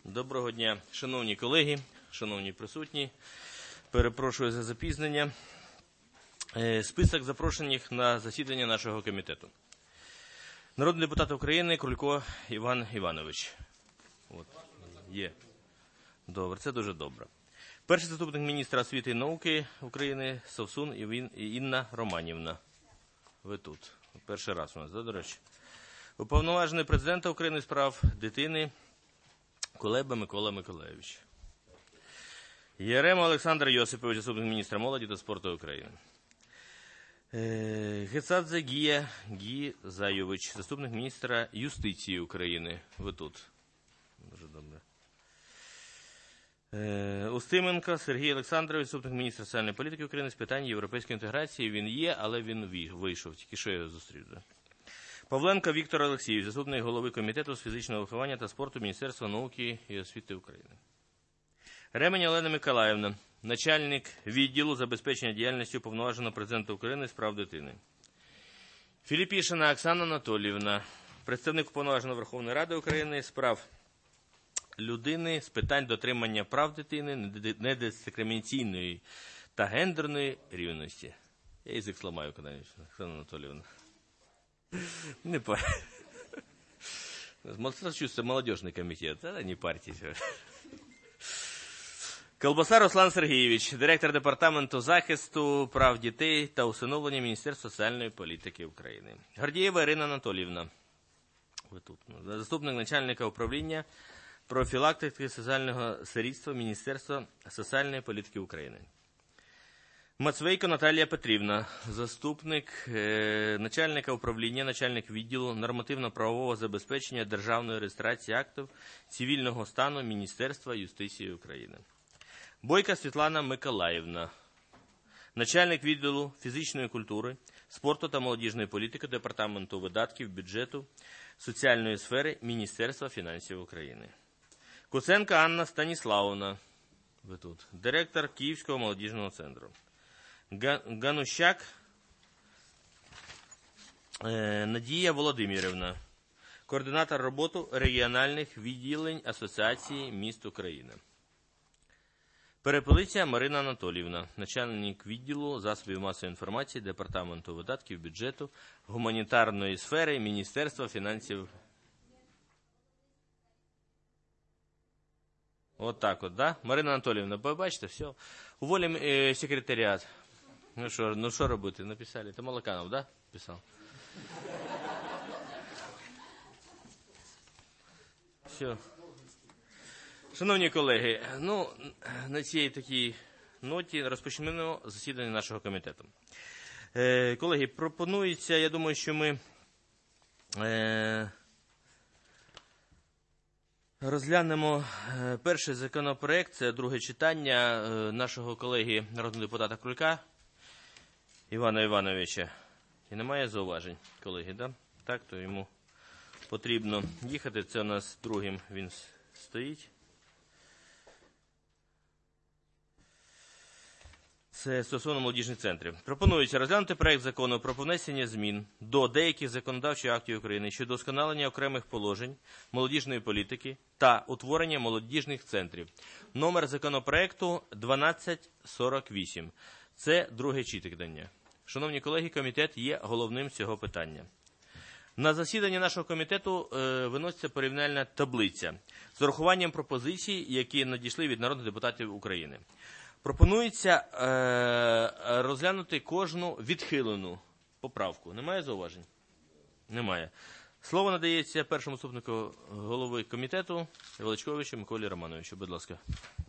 Доброго дня, шановні колеги, шановні присутні. Перепрошую за запізнення. Список запрошених на засідання нашого комітету. Народний депутат України Крулько Іван Іванович. От, є. Добре, це дуже добре. Перший заступник міністра освіти і науки України Совсун Інна Романівна. Ви тут. Перший раз у нас, до речі. Уповноважений президента України з прав дитини Кулеба Микола Миколайович. Ярема Олександр Йосипович, заступник міністра молоді та спорту України. Гецадзе Гія Гізайович, заступник міністра юстиції України. Ви тут. Дуже добре. Устименко Сергій Олександрович, заступник міністра соціальної політики України з питань європейської інтеграції. Він є, але він вийшов. Тільки що я його зустрів. Павленко Віктор Олексійович, заступник голови комітету з фізичного виховання та спорту Міністерства науки і освіти України. Ремень Олена Миколаївна, начальник відділу забезпечення діяльності уповноваженого президента України з прав дитини. Філіпішина Оксана Анатоліївна, представник уповноваженого Верховної Ради України з прав людини, з питань дотримання прав дитини, недискримінаційної та гендерної рівності. Я язик зламаю коли-небудь, Оксана Анатоліївна. Не парьтесь. Чувствую, молодежный комитет, это не парьтесь. Колбаса Руслан Сергійович, директор департаменту захисту прав дітей та усиновлення Міністерства соціальної політики України. Гордієва Ірина Анатоліївна, ви тут, заступник начальника управління профілактики соціального сирітства Міністерства соціальної політики України. Мацвейко Наталія Петрівна, заступник начальника управління, начальник відділу нормативно-правового забезпечення державної реєстрації актів цивільного стану Міністерства юстиції України. Бойка Світлана Миколаївна, начальник відділу фізичної культури, спорту та молодіжної політики Департаменту видатків бюджету соціальної сфери Міністерства фінансів України. Куценко Анна Станіславовна, ви тут, директор Київського молодіжного центру. Ганущак Надія Володимирівна, координатор роботи регіональних відділень Асоціації міст України. Перепелиця Марина Анатоліївна, начальник відділу засобів масової інформації Департаменту видатків бюджету гуманітарної сфери Міністерства фінансів. От так от, да? Марина Анатоліївна, бачите, все. Уволім секретаріат. Ну що робити? Написали. Це Малаканов, да? Писав. Все. Шановні колеги, на цій такій ноті розпочнемо засідання нашого комітету. Колеги, пропонується, я думаю, що ми розглянемо перший законопроект, це друге читання нашого колеги, народного депутата Крулька Івана Івановича. І немає зауважень, колеги, да? Так, то йому потрібно їхати. Це у нас другим він стоїть. Це стосовно молодіжних центрів. Пропонується розглянути проект закону про внесення змін до деяких законодавчих актів України щодо удосконалення окремих положень молодіжної політики та утворення молодіжних центрів. Номер законопроекту 1248. Це друге читання. Шановні колеги, комітет є головним цього питання. На засіданні нашого комітету виноситься порівняльна таблиця з урахуванням пропозицій, які надійшли від народних депутатів України. Пропонується розглянути кожну відхилену поправку. Немає зауважень? Немає. Слово надається першому заступнику голови комітету Величковичу Миколі Романовичу. Будь ласка.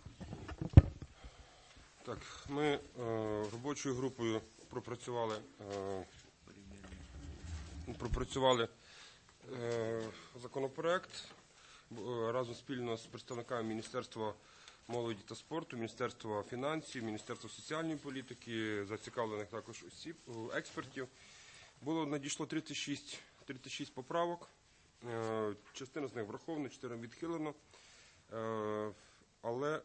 Так, ми робочою групою пропрацювали законопроект разом спільно з представниками Міністерства молоді та спорту, Міністерства фінансів, Міністерства соціальної політики, зацікавлених також осіб, експертів. Надійшло 36 поправок, частина з них врахована, 4 відхилено, але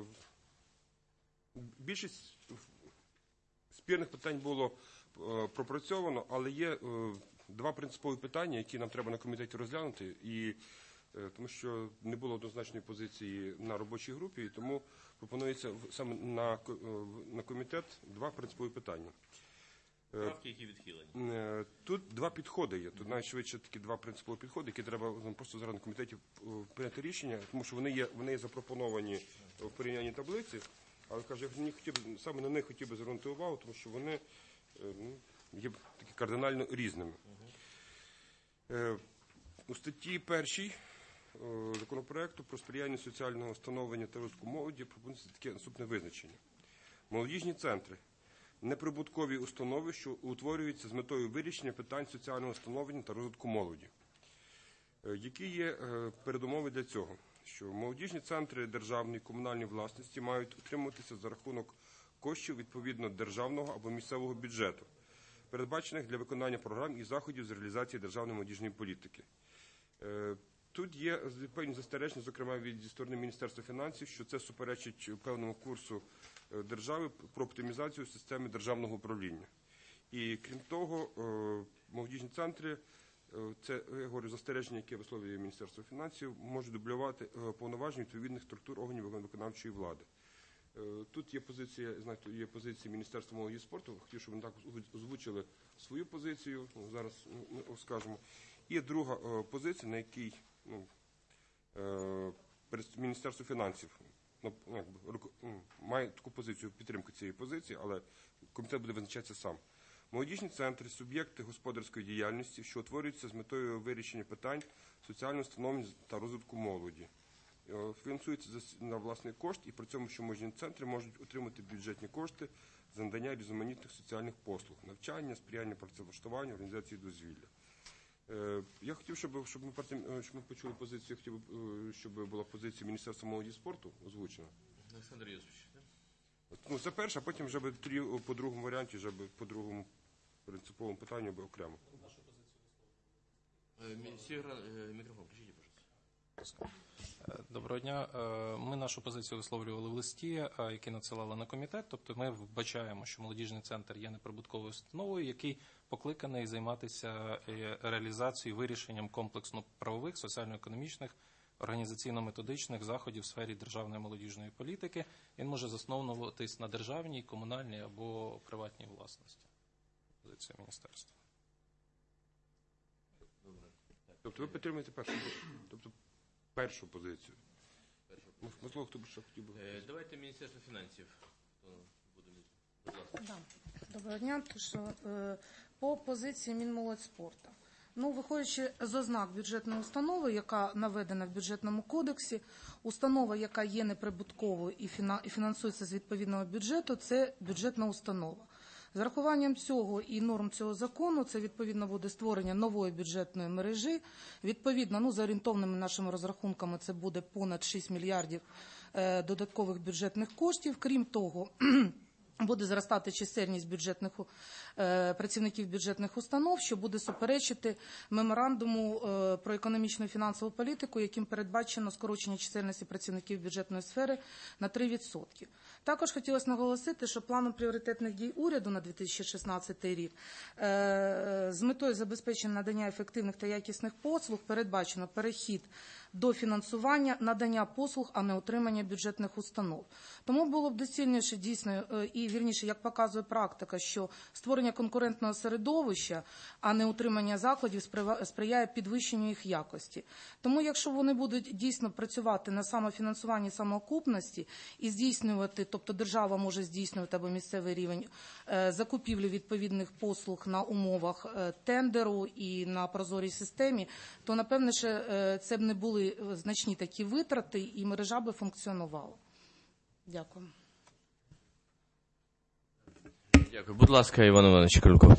більшість спірних питань було пропрацьовано, але є два принципові питання, які нам треба на комітеті розглянути, і тому що не було однозначної позиції на робочій групі, і тому пропонується саме на комітет два принципові питання. Правки, які відхилені. Тут два підходи є. Тут найшвидше такі два принципові підходи, які треба просто зараз на комітеті прийняти рішення, тому що вони є запропоновані в порівнянні таблиці, але, кажу, саме на них хотів би звернути увагу, тому що вони є такі кардинально різними. У статті 1 законопроекту про сприяння соціального становлення та розвитку молоді пропонується таке наступне визначення. Молодіжні центри – неприбуткові установи, що утворюються з метою вирішення питань соціального становлення та розвитку молоді. Які є передумови для цього? Що молодіжні центри державної і комунальної власності мають утримуватися за рахунок коштів відповідно державного або місцевого бюджету, передбачених для виконання програм і заходів з реалізації державної молодіжної політики. Тут є певні застереження, зокрема від сторони Міністерства фінансів, що це суперечить певному курсу держави про оптимізацію системи державного управління. І крім того, молодіжні центри, це, я говорю, застереження, яке висловлює Міністерство фінансів, можуть дублювати повноваження відповідних структур органів виконавчої влади. Тут є позиція, знаєте, є позиція Міністерства молоді і спорту, хотів, щоб вони так озвучили свою позицію, зараз скажемо. І друга позиція, на якій Міністерство фінансів має таку позицію підтримки цієї позиції, але комітет буде визначатися сам. Молодіжні центри – суб'єкти господарської діяльності, що утворюються з метою вирішення питань соціального становлення та розвитку молоді. Фінансуються на власний кошт, і при цьому, що молодіжні центри можуть отримати бюджетні кошти за надання різноманітних соціальних послуг, навчання, сприяння працевлаштуванню, організації дозвілля. Я хотів, щоб ми почули позицію, хотів, щоб була позиція Міністерства молоді і спорту озвучена. Олександр Йосифович. Це перше, а потім вже по другому варіанті, вже по другому принциповому питанню окремо. Мікрофон, включіть, пожалуйста. Доброго дня. Ми нашу позицію висловлювали в листі, який надсилали на комітет. Тобто ми вбачаємо, що молодіжний центр є неприбутковою установою, який покликаний займатися реалізацією, вирішенням комплексно правових, соціально-економічних, організаційно-методичних заходів в сфері державної молодіжної політики. Він може засновуватись на державній, комунальній або приватній власності. Позиція міністерства. Тобто ви підтримуєте першу позицію? Можливо, хто б ще хотів би? Давайте Міністерство фінансів. Доброго дня. По позиції Мінмолодьспорту. Виходячи з ознак бюджетної установи, яка наведена в бюджетному кодексі, установа, яка є неприбутковою і фінансується з відповідного бюджету, це бюджетна установа. З врахуванням цього і норм цього закону, це відповідно буде створення нової бюджетної мережі. Відповідно, за орієнтовними нашими розрахунками, це буде понад 6 мільярдів додаткових бюджетних коштів. Крім того, буде зростати чисельність працівників бюджетних установ, що буде суперечити меморандуму про економічну і фінансову політику, яким передбачено скорочення чисельності працівників бюджетної сфери на 3%. Також хотілося наголосити, що планом пріоритетних дій уряду на 2016 рік з метою забезпечення надання ефективних та якісних послуг передбачено перехід до фінансування надання послуг, а не утримання бюджетних установ. Тому було б доцільніше дійсно і вірніше, як показує практика, що створення конкурентного середовища, а не утримання закладів сприяє підвищенню їх якості. Тому якщо вони будуть дійсно працювати на самофінансуванні самоокупності і здійснювати, тобто держава може здійснювати або місцевий рівень закупівлі відповідних послуг на умовах тендеру і на прозорій системі, то напевне, це б не були значні такі витрати і мережа би функціонувала. Дякую. Дякую. Будь ласка, Іван Іванович Крулько.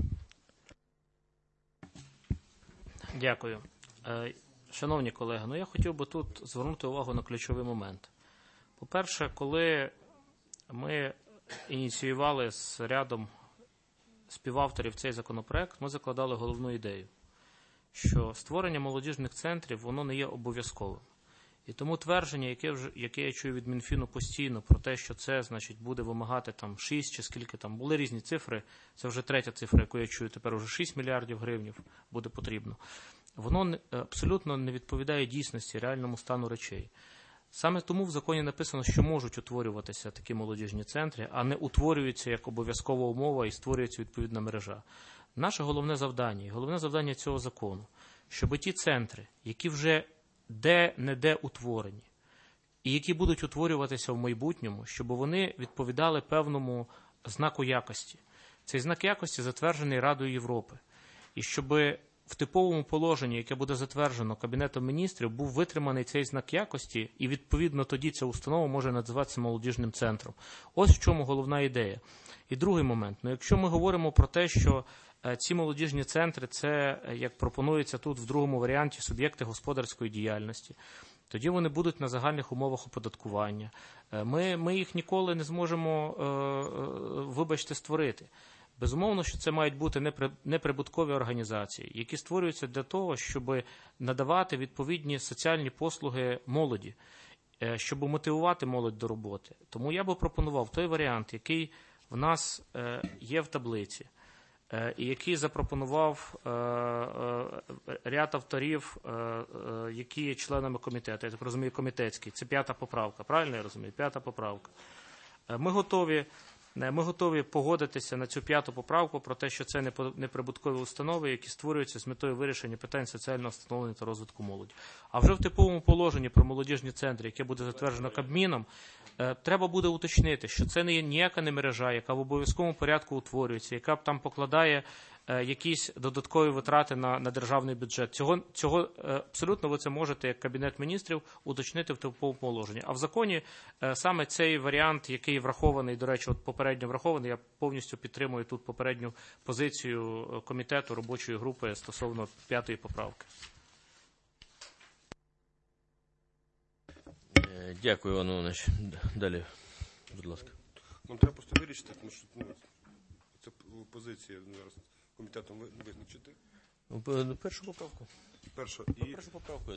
Дякую. Шановні колеги, я хотів би тут звернути увагу на ключовий момент. По-перше, коли ми ініціювали з рядом співавторів цей законопроект, ми закладали головну ідею, що створення молодіжних центрів, воно не є обов'язковим. І тому твердження, яке я чую від Мінфіну постійно, про те, що це, буде вимагати 6 чи скільки там, були різні цифри, це вже третя цифра, яку я чую, тепер уже 6 мільярдів гривень буде потрібно. воно абсолютно не відповідає дійсності, реальному стану речей. Саме тому в законі написано, що можуть утворюватися такі молодіжні центри, а не утворюються як обов'язкова умова і створюється відповідна мережа. Наше головне завдання, і головне завдання цього закону, щоб ті центри, які вже де-не-де утворені, і які будуть утворюватися в майбутньому, щоб вони відповідали певному знаку якості. Цей знак якості затверджений Радою Європи. І щоб в типовому положенні, яке буде затверджено Кабінетом міністрів, був витриманий цей знак якості, і відповідно тоді ця установа може називатися молодіжним центром. Ось в чому головна ідея. І другий момент. Якщо ми говоримо про те, що ці молодіжні центри – це, як пропонується тут в другому варіанті, суб'єкти господарської діяльності, тоді вони будуть на загальних умовах оподаткування. Ми їх ніколи не зможемо, вибачте, створити. Безумовно, що це мають бути неприбуткові організації, які створюються для того, щоб надавати відповідні соціальні послуги молоді, щоб мотивувати молодь до роботи. Тому я би пропонував той варіант, який в нас є в таблиці, і який запропонував ряд авторів, які є членами комітету. Я так розумію, комітетський. Це 5-та поправка. Правильно я розумію? 5-та поправка. Ми готові погодитися на цю 5-ту поправку про те, що це неприбуткові установи, які створюються з метою вирішення питань соціального становлення та розвитку молоді. А вже в типовому положенні про молодіжні центри, яке буде затверджено Кабміном, треба буде уточнити, що це не є ніяка не мережа, яка в обов'язковому порядку утворюється, яка там покладає якісь додаткові витрати на державний бюджет. Цього абсолютно ви це можете, як Кабінет міністрів, уточнити в типовому положенні. А в законі саме цей варіант, який врахований, до речі, попередньо врахований, я повністю підтримую тут попередню позицію комітету, робочої групи стосовно 5-ї поправки. Дякую, Іван Іванович. Далі, будь ласка. Нам треба просто вирішити, тому що це позиція зараз комітетом визначити. Першу поправку. Першу поправку.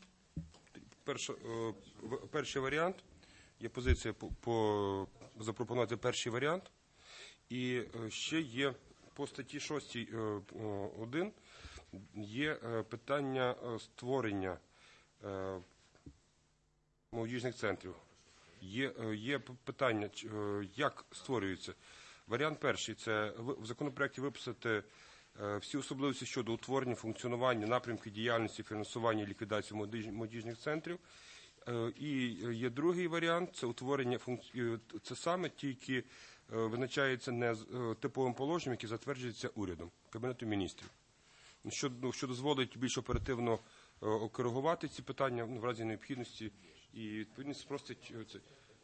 Перший варіант. Є позиція запропонувати перший варіант. І ще є по статті 6.1 є питання створення молодіжних центрів. Є питання, як створюються. Варіант перший – це в законопроекті виписати всі особливості щодо утворення, функціонування, напрямки діяльності, фінансування і ліквідації молодіжних центрів. І є другий варіант – це утворення, це саме тільки визначається не типовим положенням, яке затверджується урядом, Кабінетом міністрів, що дозволить більш оперативно коригувати ці питання в разі необхідності і відповідно спростить це.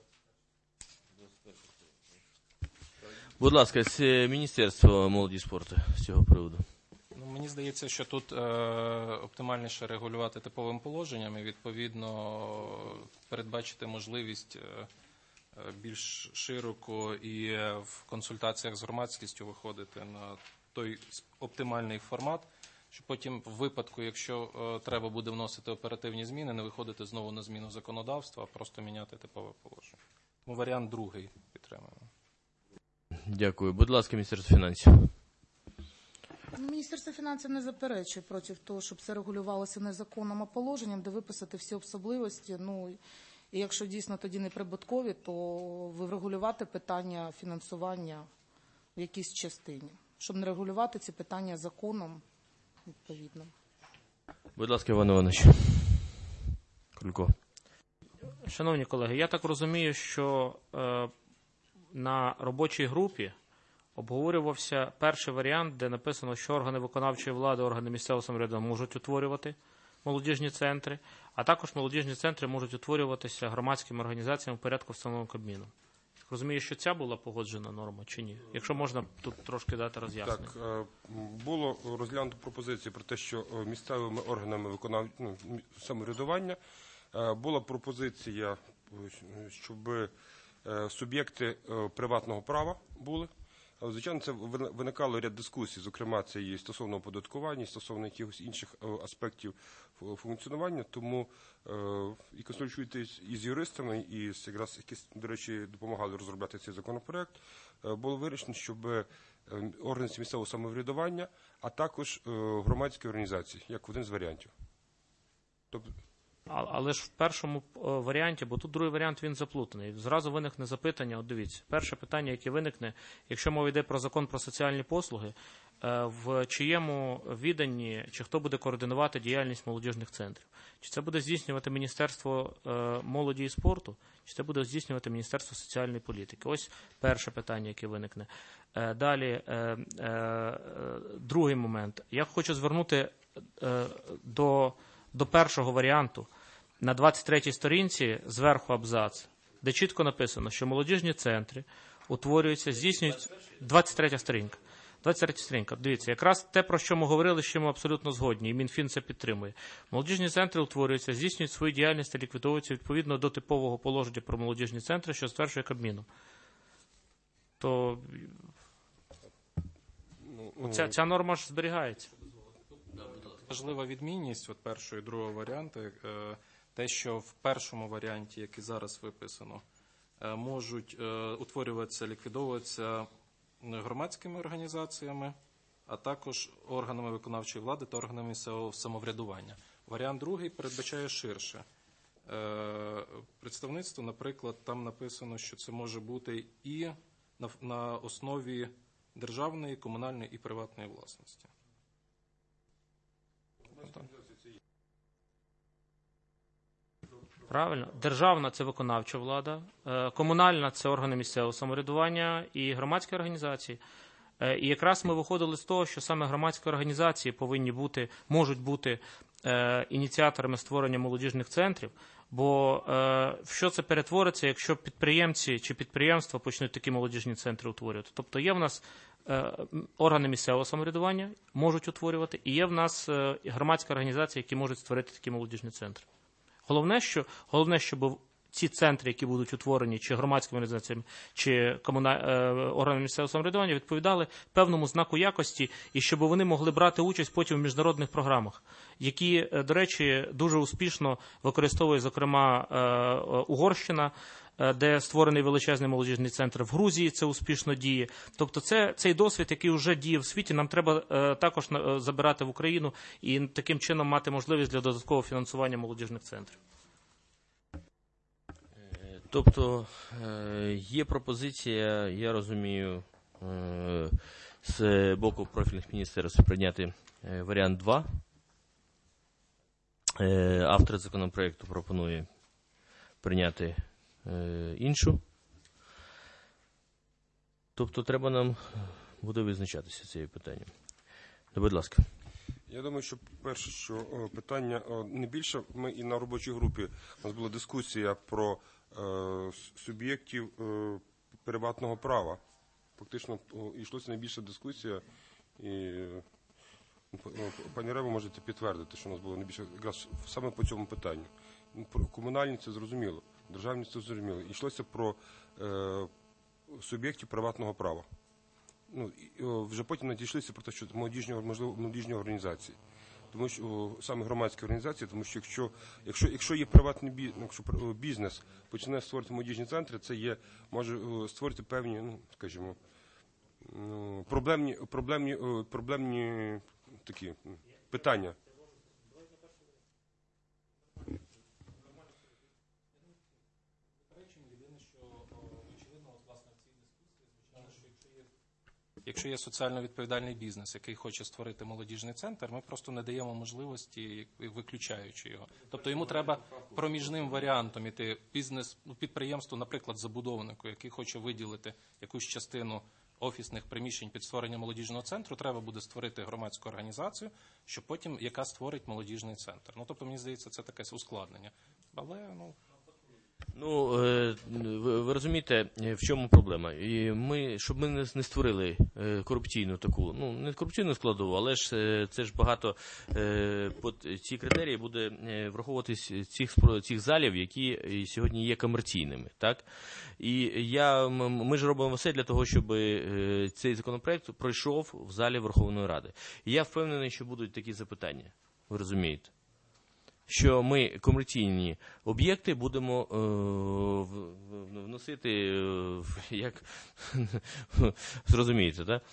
Будь ласка, з Міністерства молоді і спорту з цього приводу. Мені здається, що тут оптимальніше регулювати типовим положенням і, відповідно, передбачити можливість більш широко і в консультаціях з громадськістю виходити на той оптимальний формат, щоб потім в випадку, якщо треба буде вносити оперативні зміни, не виходити знову на зміну законодавства, а просто міняти типове положення. Тому варіант другий підтримуємо. Дякую. Будь ласка, Міністерство фінансів. Міністерство фінансів не заперечує проти того, щоб це регулювалося не законом, а положенням, де виписати всі особливості. І якщо дійсно тоді не прибуткові, то врегулювати питання фінансування в якійсь частині, щоб не регулювати ці питання законом відповідно. Будь ласка, Іван Іванович. Крулько. Шановні колеги, я так розумію, що на робочій групі обговорювався перший варіант, де написано, що органи виконавчої влади, органи місцевого самоврядування можуть утворювати молодіжні центри, а також молодіжні центри можуть утворюватися громадськими організаціями в порядку, встановленому Кабміном. Розумію, що ця була погоджена норма чи ні? Якщо можна тут трошки дати роз'яснення. Так, було розглянуто пропозиції про те, що місцевими органами самоврядування була пропозиція, щоб суб'єкти приватного права були, Звичайно, це виникало ряд дискусій, зокрема, це і стосовно оподаткування, і стосовно якихось інших аспектів функціонування, тому і консультуючись із юристами, і якраз, які, до речі, допомагали розробляти цей законопроект, було вирішено, щоб органи місцевого самоврядування, а також громадські організації, як один з варіантів. Тобто, але ж в першому варіанті, бо тут другий варіант, він заплутаний. Зразу виникне запитання, от дивіться, перше питання, яке виникне, якщо мова йде про закон про соціальні послуги, в чиєму віданні, чи хто буде координувати діяльність молодіжних центрів? Чи це буде здійснювати Міністерство молоді і спорту, чи це буде здійснювати Міністерство соціальної політики? Ось перше питання, яке виникне. Далі, другий момент. Я хочу звернути до першого варіанту. На 23-й сторінці зверху абзац, де чітко написано, що молодіжні центри утворюються, здійснюють... 23-я сторінка. 23 сторінка. Дивіться, якраз те, про що ми говорили, що ми абсолютно згодні, і Мінфін це підтримує. Молодіжні центри утворюються, здійснюють свою діяльність та ліквідовуються відповідно до типового положення про молодіжні центри, що затверджує Кабміном. То ця норма ж зберігається. Важлива відмінність від першого і другого варіанту, те, що в першому варіанті, який зараз виписано, можуть утворюватися, ліквідовуватися громадськими організаціями, а також органами виконавчої влади та органами місцевого самоврядування. Варіант другий передбачає ширше. Представництво, наприклад, там написано, що це може бути і на основі державної, комунальної і приватної власності. Правильно. Державна – це виконавча влада, комунальна – це органи місцевого самоврядування і громадські організації. І якраз ми виходили з того, що саме громадські організації можуть бути ініціаторами створення молодіжних центрів, бо в що це перетвориться, якщо підприємці чи підприємства почнуть такі молодіжні центри утворювати? Тобто є в нас органи місцевого самоврядування, можуть утворювати, і є в нас громадські організації, які можуть створити такі молодіжні центри. Головне, щоб ці центри, які будуть утворені чи громадськими організаціями, чи органами місцевого самоврядування, відповідали певному знаку якості, і щоб вони могли брати участь потім в міжнародних програмах, які, до речі, дуже успішно використовує, зокрема, Угорщина, де створений величезний молодіжний центр, в Грузії це успішно діє. Тобто цей досвід, який вже діє в світі, нам треба також забирати в Україну і таким чином мати можливість для додаткового фінансування молодіжних центрів. Тобто є пропозиція, я розумію, з боку профільних міністерств прийняти варіант 2. Автор законопроекту пропонує прийняти іншу. Тобто треба нам буде визначатися цією питанням. Будь ласка. Я думаю, що перше, що питання не більше, ми і на робочій групі, у нас була дискусія про суб'єктів приватного права. Фактично, йшлося найбільша дискусія, і пані Рева можете підтвердити, що у нас було найбільше якраз саме по цьому питанню. Про комунальні це зрозуміло, державні це зрозуміло. Йшлося про суб'єктів приватного права. Вже потім надійшлися про те, що молодіжні організації. Тому що саме громадські організації, тому що якщо є приватний бізнес, починає створювати молодіжні центри, це може створити певні, скажімо, проблемні такі питання. Якщо є соціально відповідальний бізнес, який хоче створити молодіжний центр, ми просто не даємо можливості, виключаючи його. Тобто йому треба проміжним варіантом іти підприємству, наприклад, забудовнику, який хоче виділити якусь частину офісних приміщень під створення молодіжного центру, треба буде створити громадську організацію, що потім яка створить молодіжний центр. Тобто, мені здається, це таке ускладнення. Але, Ну, ви розумієте, в чому проблема? І щоб ми не створили корупційну таку, ну, не корупційну складову, але ж це ж багато, ці критерії буде враховуватись цих залів, які сьогодні є комерційними, так? І ми ж робимо все для того, щоб цей законопроект пройшов в залі Верховної Ради. І я впевнений, що будуть такі запитання, ви розумієте? Що ми комерційні об'єкти будемо вносити, як зрозумієте, так?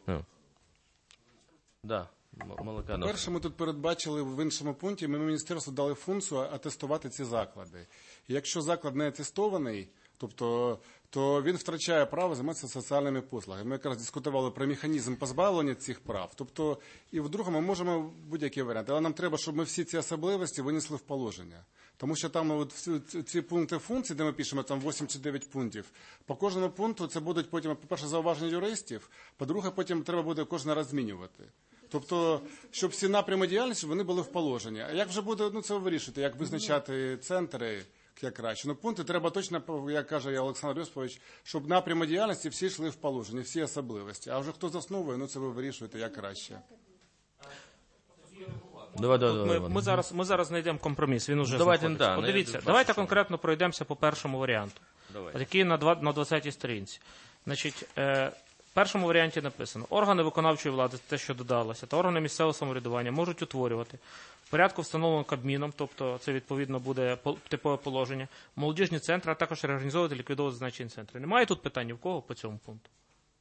Да, молока. Перше, ми тут передбачили в іншому пункті, ми міністерству дали функцію атестувати ці заклади. І якщо заклад не атестований, тобто, то він втрачає право займатися соціальними послугами. Ми якраз дискутували про механізм позбавлення цих прав. Тобто, і вдруге ми можемо будь-які варіанти. Але нам треба, щоб ми всі ці особливості винесли в положення. Тому що там от ці пункти функцій, де ми пишемо там 8 чи 9 пунктів, по кожному пункту це будуть потім, по-перше, зауваження юристів, по-друге, потім треба буде кожен раз змінювати. Тобто, щоб всі напрями діяльності, вони були в положенні. А як вже буде, ну це ви вирішуєте, як визначати центри, як краще. Ну, пункти треба точно, як каже Олександр Йосипович, щоб напрями діяльності всі йшли в положення, всі особливості. А вже хто засновує, ну це ви вирішуєте, як краще. Ми зараз знайдемо компроміс, він уже знаходиться. Подивіться, давайте конкретно пройдемося по першому варіанту, який на 20-й сторінці. Значить, в першому варіанті написано: органи виконавчої влади, те, що додалося, та органи місцевого самоврядування можуть утворювати в порядку, встановленому Кабміном, тобто це відповідно буде типове положення, молодіжні центри, а також реорганізовувати, ліквідовувати зазначені центри. Немає тут питань в кого по цьому пункту?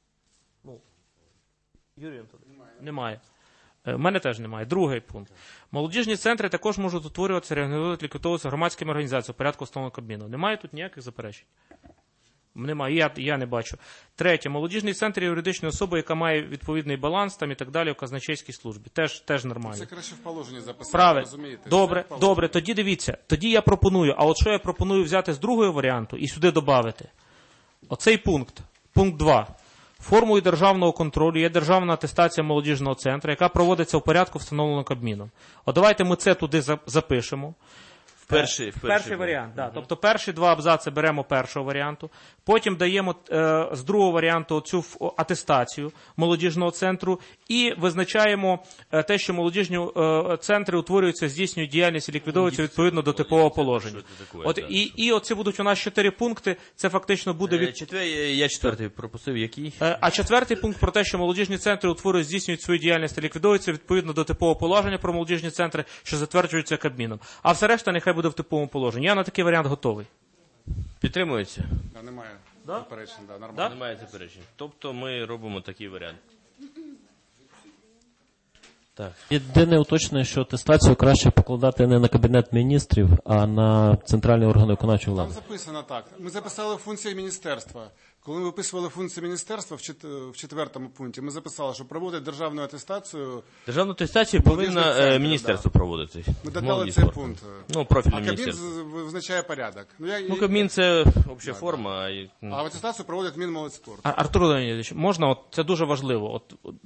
Юрій Анатолійович? Немає. У мене теж немає. Другий пункт. Молодіжні центри також можуть утворюватися, реорганізовувати, ліквідовуватися громадськими організаціями в порядку, встановленого Кабміном. Немає тут ніяких заперечень? Немає, я не бачу. Третє. Молодіжний центр юридичної особи, яка має відповідний баланс там і так далі в казначейській службі. Теж нормально. Це краще в положенні записати, правильно. Розумієте? Добре, тоді дивіться. Тоді я пропоную, а от що я пропоную взяти з другого варіанту і сюди додати? Оцей пункт 2. Формою державного контролю є державна атестація молодіжного центру, яка проводиться в порядку, встановленого Кабміном. От давайте ми це туди запишемо. Перший варіант, да. Тобто перші два абзаци беремо першого варіанту, потім даємо з другого варіанту цю атестацію молодіжного центру і визначаємо те, що молодіжні центри утворюються, здійснюють діяльність і ліквідовуються відповідно до типового положення. І оці будуть у нас 4 пункти, це фактично буде... Я четвертий пропустив, який? А четвертий пункт про те, що молодіжні центри утворюють, здійснюють свою діяльність і ліквідовуються відповідно до типового положення про молодіжні центри, що затверджуються Кабміном. А все решта нехай буде в типовому положенні. Я на такий варіант готовий. Підтримується? Немає заперечень, нормально. Да? Немає заперечень. Тобто ми робимо такий варіант. Так. Єдине уточнення, що атестацію краще покладати не на Кабінет міністрів, а на центральні органи виконавчої влади. Там записано так. Ми записали функції міністерства. Коли ми виписували функції міністерства в четвертому пункті, ми записали, що проводить державну атестацію. Державну атестацію повинно міністерство проводити. Ми додали цей пункт. Ну, профільне Кабмін міністерство. визначає порядок. Кабмін це обща форма. А атестацію проводить Мінмолодьспорту. Артур Леонідович, можна, це дуже важливо.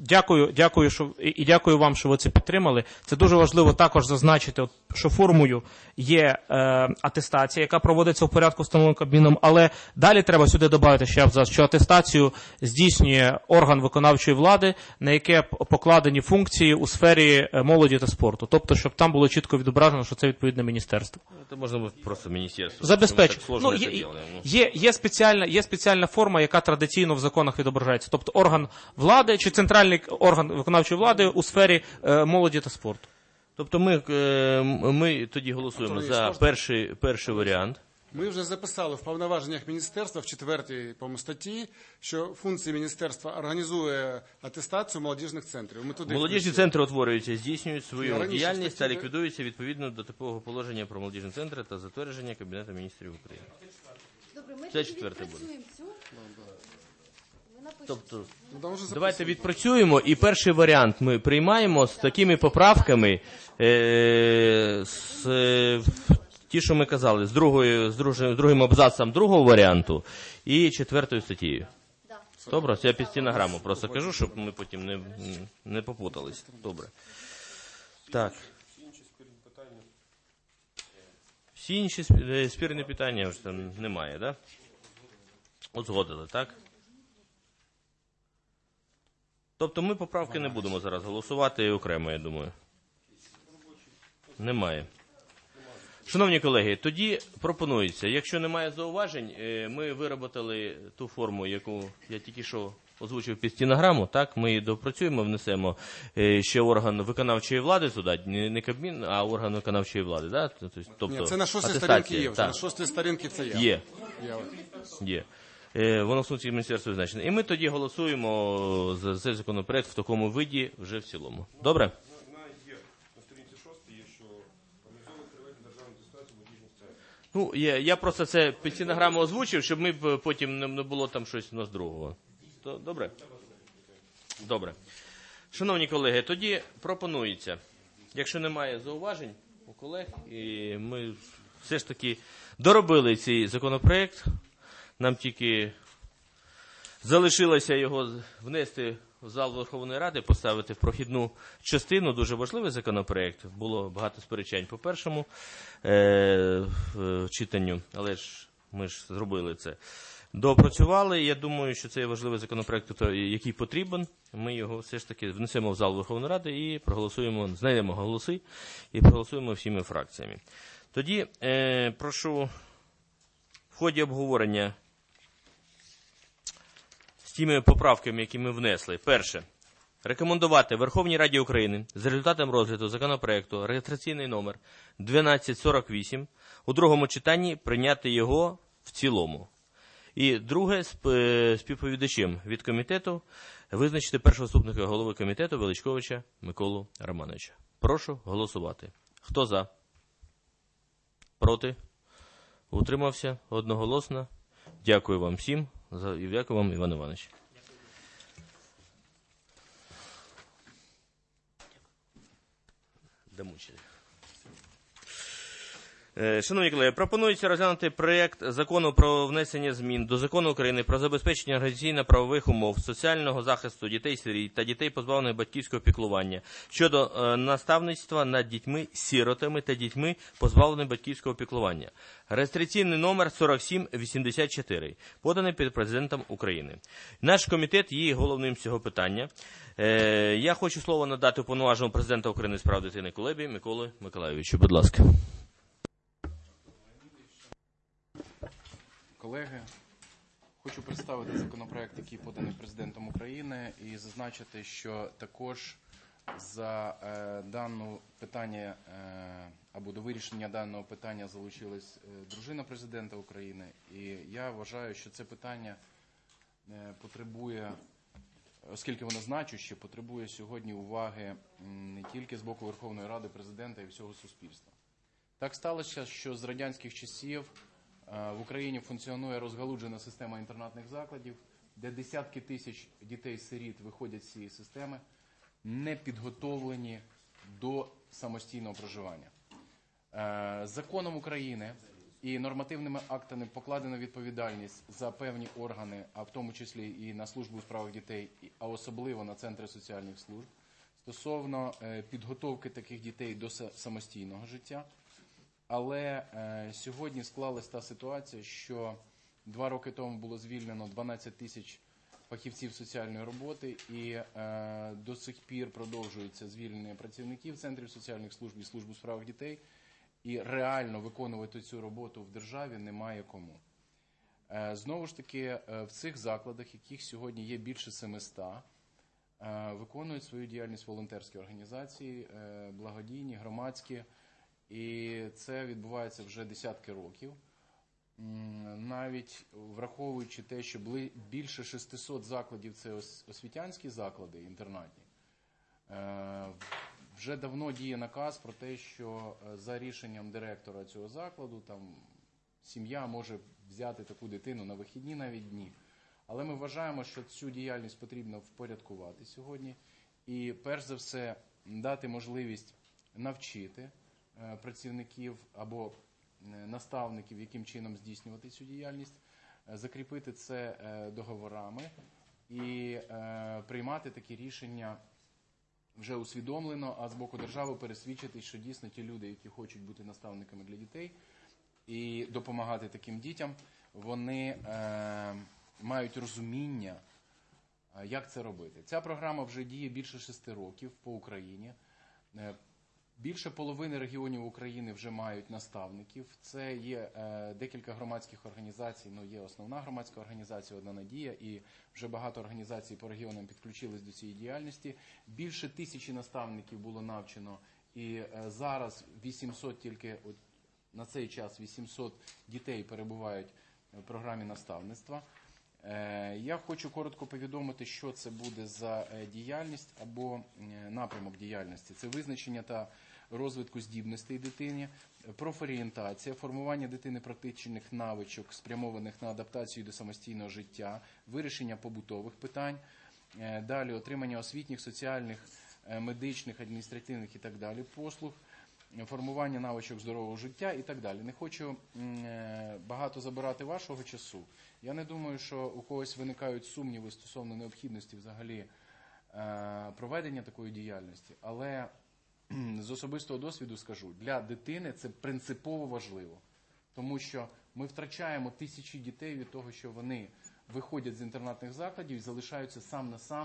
Дякую вам, що ви це підтримали. Це дуже важливо також зазначити, що формою є атестація, яка проводиться в порядку, встановленому Кабміном, але далі треба сюди додати ще абзац, що атестацію здійснює орган виконавчої влади, на яке покладені функції у сфері молоді та спорту. Тобто, щоб там було чітко відображено, що це відповідне міністерство. Це можна просто міністерство. Забезпечити. Є спеціальна форма, яка традиційно в законах відображається. Тобто орган влади чи центральний орган виконавчої влади у сфері молоді та спорту. Тобто ми тоді голосуємо за перший варіант. Ми вже записали в повноваженнях міністерства в 4-й статті, що функції міністерства організує атестацію молодіжних центрів. Молодіжні центри утворюються, здійснюють свою діяльність та ліквідуються відповідно до типового положення про молодіжні центри та затвердження Кабінету міністрів України. Добре, ми це четверте буде. Тобто, давайте відпрацюємо, і перший варіант ми приймаємо з такими поправками, ті, що ми казали, з другим абзацом другого варіанту і 4 статтею. Добре, я під стенограму просто кажу, щоб ми потім не попутались. Добре. Так. Всі інші спірні питання вже там немає, так? Узгодили, так? Тобто ми поправки не будемо зараз голосувати окремо, я думаю. Немає. Шановні колеги, тоді пропонується, якщо немає зауважень, ми виробили ту форму, яку я тільки що озвучив під стенограму, так, ми її допрацюємо, внесемо ще орган виконавчої влади туди, не Кабмін, а орган виконавчої влади, да? Тобто, Ні, це на 6-й атестація, сторінці є, так. на 6-й сторінці це є. Є. Є. Є. Воно в функції міністерства визначено. І ми тоді голосуємо за цей законопроект в такому виді вже в цілому. Добре? На сторінці 6 є, що організовують приватні державні атестації молодіжних центрів. Ну, я просто це під стенограму озвучив, щоб ми потім не було там щось у нас другого. Добре? Добре. Шановні колеги, тоді пропонується, якщо немає зауважень у колег, і ми все ж таки доробили цей законопроект, нам тільки залишилося його внести в зал Верховної Ради, поставити в прохідну частину. Дуже важливий законопроект. Було багато сперечань по першому читанню, але ж ми ж зробили це. Доопрацювали. Я думаю, що це є важливий законопроект, який потрібен. Ми його все ж таки внесемо в зал Верховної Ради і проголосуємо, знайдемо голоси і проголосуємо всіми фракціями. Тоді прошу в ході обговорення з тими поправками, які ми внесли. Перше. Рекомендувати Верховній Раді України з результатом розгляду законопроекту реєстраційний номер 1248 у другому читанні прийняти його в цілому. І друге, співповідачем від комітету визначити першого заступника голови комітету Величковича Миколу Романовича. Прошу голосувати. Хто за? Проти? Утримався? Одноголосно? Дякую вам всім. І дякую вам, Іван Іванович. Домучили. Шановні колеги, пропонується розглянути проєкт закону про внесення змін до Закону України про забезпечення організаційно-правових умов соціального захисту дітей-сиріт та дітей, позбавлених батьківського піклування щодо наставництва над дітьми-сиротами та дітьми, позбавленими батьківського піклування. Реєстраційний номер 4784, поданий під Президентом України. Наш комітет є головним з цього питання. Я хочу слово надати уповноваженому Президента України з прав дитини Кулебі Миколі Миколайовичу. Будь ласка. Колеги, хочу представити законопроект, який поданий Президентом України, і зазначити, що також за дане питання або до вирішення даного питання залучилась дружина Президента України. І я вважаю, що це питання потребує, оскільки воно значуще, потребує сьогодні уваги не тільки з боку Верховної Ради, Президента і всього суспільства. Так сталося, що з радянських часів в Україні функціонує розгалуджена система інтернатних закладів, де десятки тисяч дітей-сиріт виходять з цієї системи, не підготовлені до самостійного проживання. Законом України і нормативними актами покладена відповідальність за певні органи, а в тому числі і на службу у справах дітей, а особливо на центри соціальних служб, стосовно підготовки таких дітей до самостійного життя. Але сьогодні склалась та ситуація, що 2 роки тому було звільнено 12 тисяч фахівців соціальної роботи, і до сих пір продовжується звільнення працівників центрів соціальних служб і служб у справах дітей, і реально виконувати цю роботу в державі немає кому. Знову ж таки, в цих закладах, яких сьогодні є більше 700, виконують свою діяльність волонтерські організації, благодійні, громадські, і це відбувається вже десятки років. Навіть враховуючи те, що більше 600 закладів – це освітянські заклади, інтернатні, вже давно діє наказ про те, що за рішенням директора цього закладу там сім'я може взяти таку дитину на вихідні навіть дні. Але ми вважаємо, що цю діяльність потрібно впорядкувати сьогодні і, перш за все, дати можливість навчити працівників або наставників, яким чином здійснювати цю діяльність, закріпити це договорами і приймати такі рішення вже усвідомлено, а з боку держави пересвідчити, що дійсно ті люди, які хочуть бути наставниками для дітей, і допомагати таким дітям, вони мають розуміння, як це робити. Ця програма вже діє більше 6 років по Україні. Більше половини регіонів України вже мають наставників. Це є декілька громадських організацій, є основна громадська організація «Одна надія», і вже багато організацій по регіонам підключились до цієї діяльності. Більше 1000 наставників було навчено, і зараз 800 тільки, на цей час 800 дітей перебувають в програмі наставництва. Я хочу коротко повідомити, що це буде за діяльність або напрямок діяльності. Це визначення та розвитку здібностей дитини, профорієнтація, формування дитини практичних навичок, спрямованих на адаптацію до самостійного життя, вирішення побутових питань, далі отримання освітніх, соціальних, медичних, адміністративних і так далі послуг, формування навичок здорового життя і так далі. Не хочу багато забирати вашого часу. Я не думаю, що у когось виникають сумніви стосовно необхідності взагалі проведення такої діяльності, але з особистого досвіду скажу, для дитини це принципово важливо, тому що ми втрачаємо тисячі дітей від того, що вони виходять з інтернатних закладів і залишаються сам на сам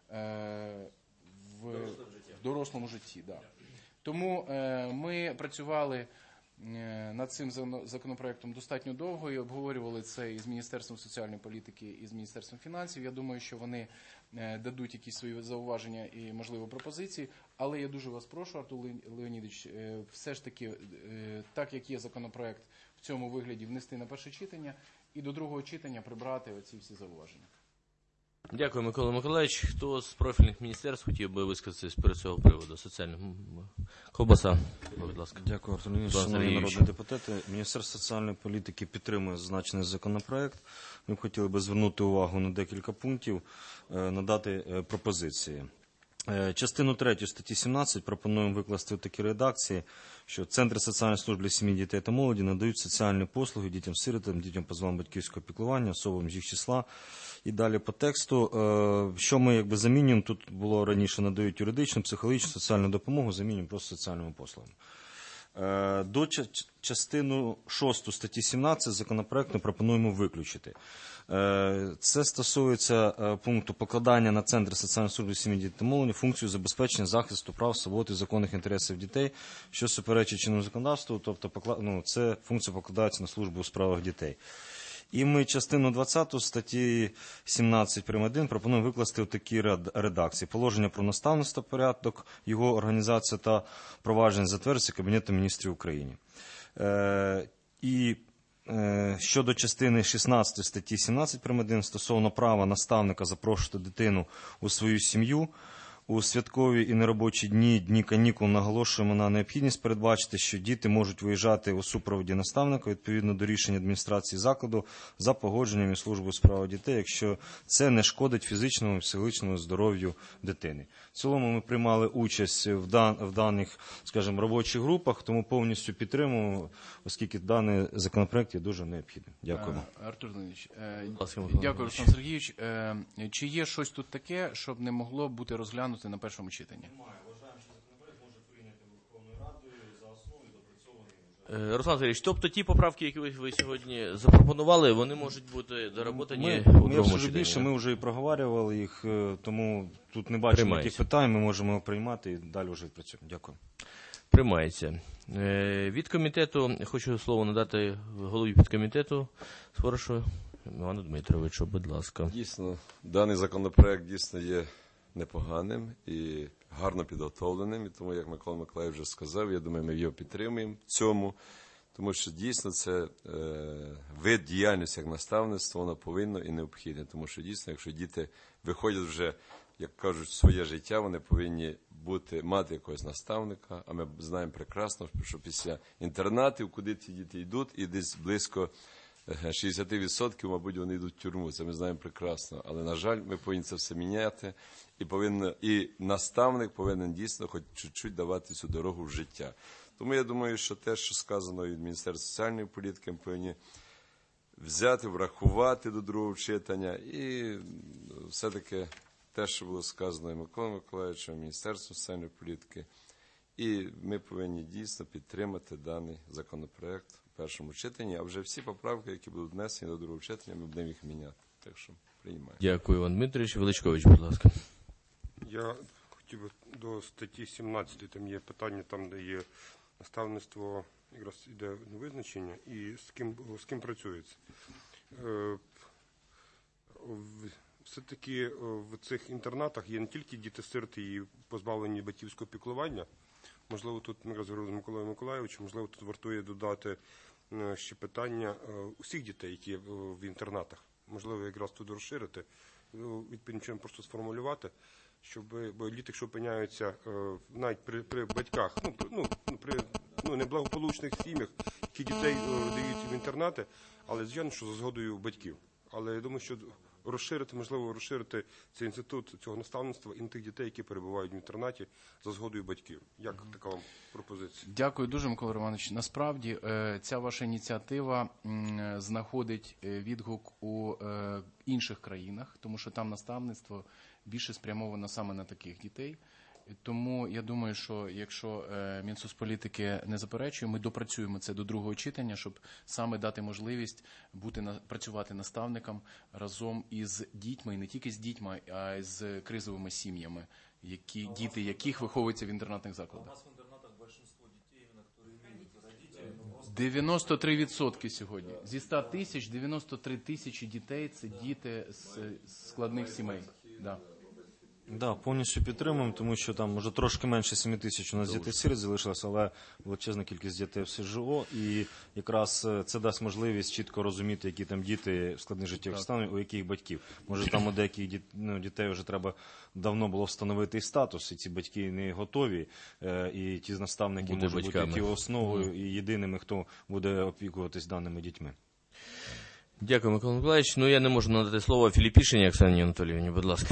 в дорослому житті. Да. Тому ми працювали над цим законопроектом достатньо довго і обговорювали це із Міністерством соціальної політики і з Міністерством фінансів. Я думаю, що вони дадуть якісь свої зауваження і, можливо, пропозиції. Але я дуже вас прошу, Артур Леонідович, все ж таки, так як є законопроект в цьому вигляді, внести на перше читання і до другого читання прибрати оці всі зауваження. Дякую, Микола Миколаївич. Хто з профільних міністерств хотів би висказатися з цього приводу? Соціального. Ковбаса, будь ласка. Дякую, Артур Леонідович. Шановні народні депутати. Міністерство соціальної політики підтримує зазначений законопроект. Ми б хотіли би звернути увагу на декілька пунктів, надати пропозиції. Частину 3 статті 17 пропонуємо викласти в такій редакції, що Центри соціальної служби для сім'ї, дітей та молоді надають соціальні послуги дітям-сиротам, дітям позбавленим батьківського піклування, особам з їх числа. І далі по тексту, що ми замінюємо, тут було раніше надають юридичну, психологічну, соціальну допомогу, замінюємо просто соціальними послугами. До частину 6 статті 17 законопроекту пропонуємо виключити. Це стосується пункту покладання на Центри соціальної служби сім'ї, дітей та молоді функцію забезпечення захисту прав, свобод і законних інтересів дітей, що суперечить чинному законодавству, тобто це функція покладається на службу у справах дітей. І ми частину 20 статті 17 прим. 1 пропонуємо викласти в такій редакції. Положення про наставництво, порядок, його організацію та провадження затверджується Кабінетом міністрів України. І щодо частини 16 статті 17 прим. 1 стосовно права наставника запрошувати дитину у свою сім'ю, у святкові і неробочі дні, дні канікул наголошуємо на необхідність передбачити, що діти можуть виїжджати у супроводі наставника відповідно до рішення адміністрації закладу за погодженням із службою справ дітей, якщо це не шкодить фізичному і психологічному здоров'ю дитини. В цілому ми приймали участь в даних, скажімо, робочих групах, тому повністю підтримуємо, оскільки даний законопроект є дуже необхідним. Дякую. Артур Леонідович, дякую, Руслан Сергійович. Чи є щось тут таке, щоб не могло бути розглянуто на першому читанні? Немає. Вважаємо, що законопроект може прийняти Верховною Радою за основу і допрацьований. Руслан Сергійович, тобто ті поправки, які ви сьогодні запропонували, вони можуть бути доработані у другому читанні? Більше ми вже і проговорювали їх, тому тут не бачимо яких питань, ми можемо його приймати і далі вже відпрацюємо. Дякую. Приймається. Від комітету хочу слово надати голові підкомітету Споришу Івану Дмитровичу, будь ласка. Дійсно, даний законопроект дійсно є непоганим і гарно підготовленим. І тому, як Микола Миколаївич вже сказав, я думаю, ми його підтримуємо в цьому, тому що дійсно це вид діяльності як наставництво, воно повинно і необхідне. Тому що дійсно, якщо діти виходять вже, як кажуть, в своє життя, вони повинні мати якогось наставника, а ми знаємо прекрасно, що після інтернатів, куди ці діти йдуть, і десь близько 60%, мабуть, вони йдуть в тюрму. Це ми знаємо прекрасно. Але, на жаль, ми повинні це все міняти. І наставник повинен дійсно хоч чуть-чуть давати цю дорогу в життя. Тому я думаю, що те, що сказано від Міністерства соціальної політики, ми повинні взяти, врахувати до другого читання. І все-таки те, що було сказано і Миколою Миколаївичем, і Міністерством соціальної політики. І ми повинні дійсно підтримати даний законопроект в першому читанні, а вже всі поправки, які будуть внесені до другого читання, ми будемо їх міняти. Так що приймаємо. Дякую, Іван Дмитрович. Величкович, будь ласка. Я хотів би до статті 17, там є питання, там, де є наставництво, якраз іде визначення, і з ким працюється. Все-таки в цих інтернатах є не тільки діти-сироти і позбавлені батьківського піклування. Можливо, тут ми розговорили з Миколою Миколайовичем, можливо, тут вартує додати ще питання усіх дітей, які в інтернатах. Можливо, якраз тут розширити, відповідним чином просто сформулювати, бо діти, якщо опиняються навіть при батьках, при неблагополучних сім'ях, які дітей дають в інтернати, але, звичайно, що за згодою батьків. Але я думаю, що можливо розширити цей інститут цього наставництва і на тих дітей, які перебувають в інтернаті за згодою батьків. Як така вам пропозиція? Дякую дуже, Микола Романович. Насправді, ця ваша ініціатива знаходить відгук у інших країнах, тому що там наставництво більше спрямовано саме на таких дітей. Тому я думаю, що якщо Мінсоцполітики не заперечує, ми допрацюємо це до другого читання, щоб саме дати можливість працювати наставникам разом із дітьми, і не тільки з дітьми, а й з кризовими сім'ями, діти яких виховуються в інтернатних закладах. 93% сьогодні. Зі 100 тисяч 93 тисячі дітей – це діти з складних сімей. Да. Да, повністю підтримуємо, тому що там вже трошки менше 7 тисяч у нас дітей-сиріт залишилось, але величезна кількість дітей в СЖО, і якраз це дасть можливість чітко розуміти, які там діти в складних життєвих станах, у яких батьків. Може, там у деяких дітей вже треба давно було встановити і статус, і ці батьки не готові, і ті наставники можуть бути тільки основою і єдиними, хто буде опікуватись даними дітьми. Дякую, Микола Миколаївич. Я не можу надати слово Філіпішині Оксані Анатоліївні, будь ласка.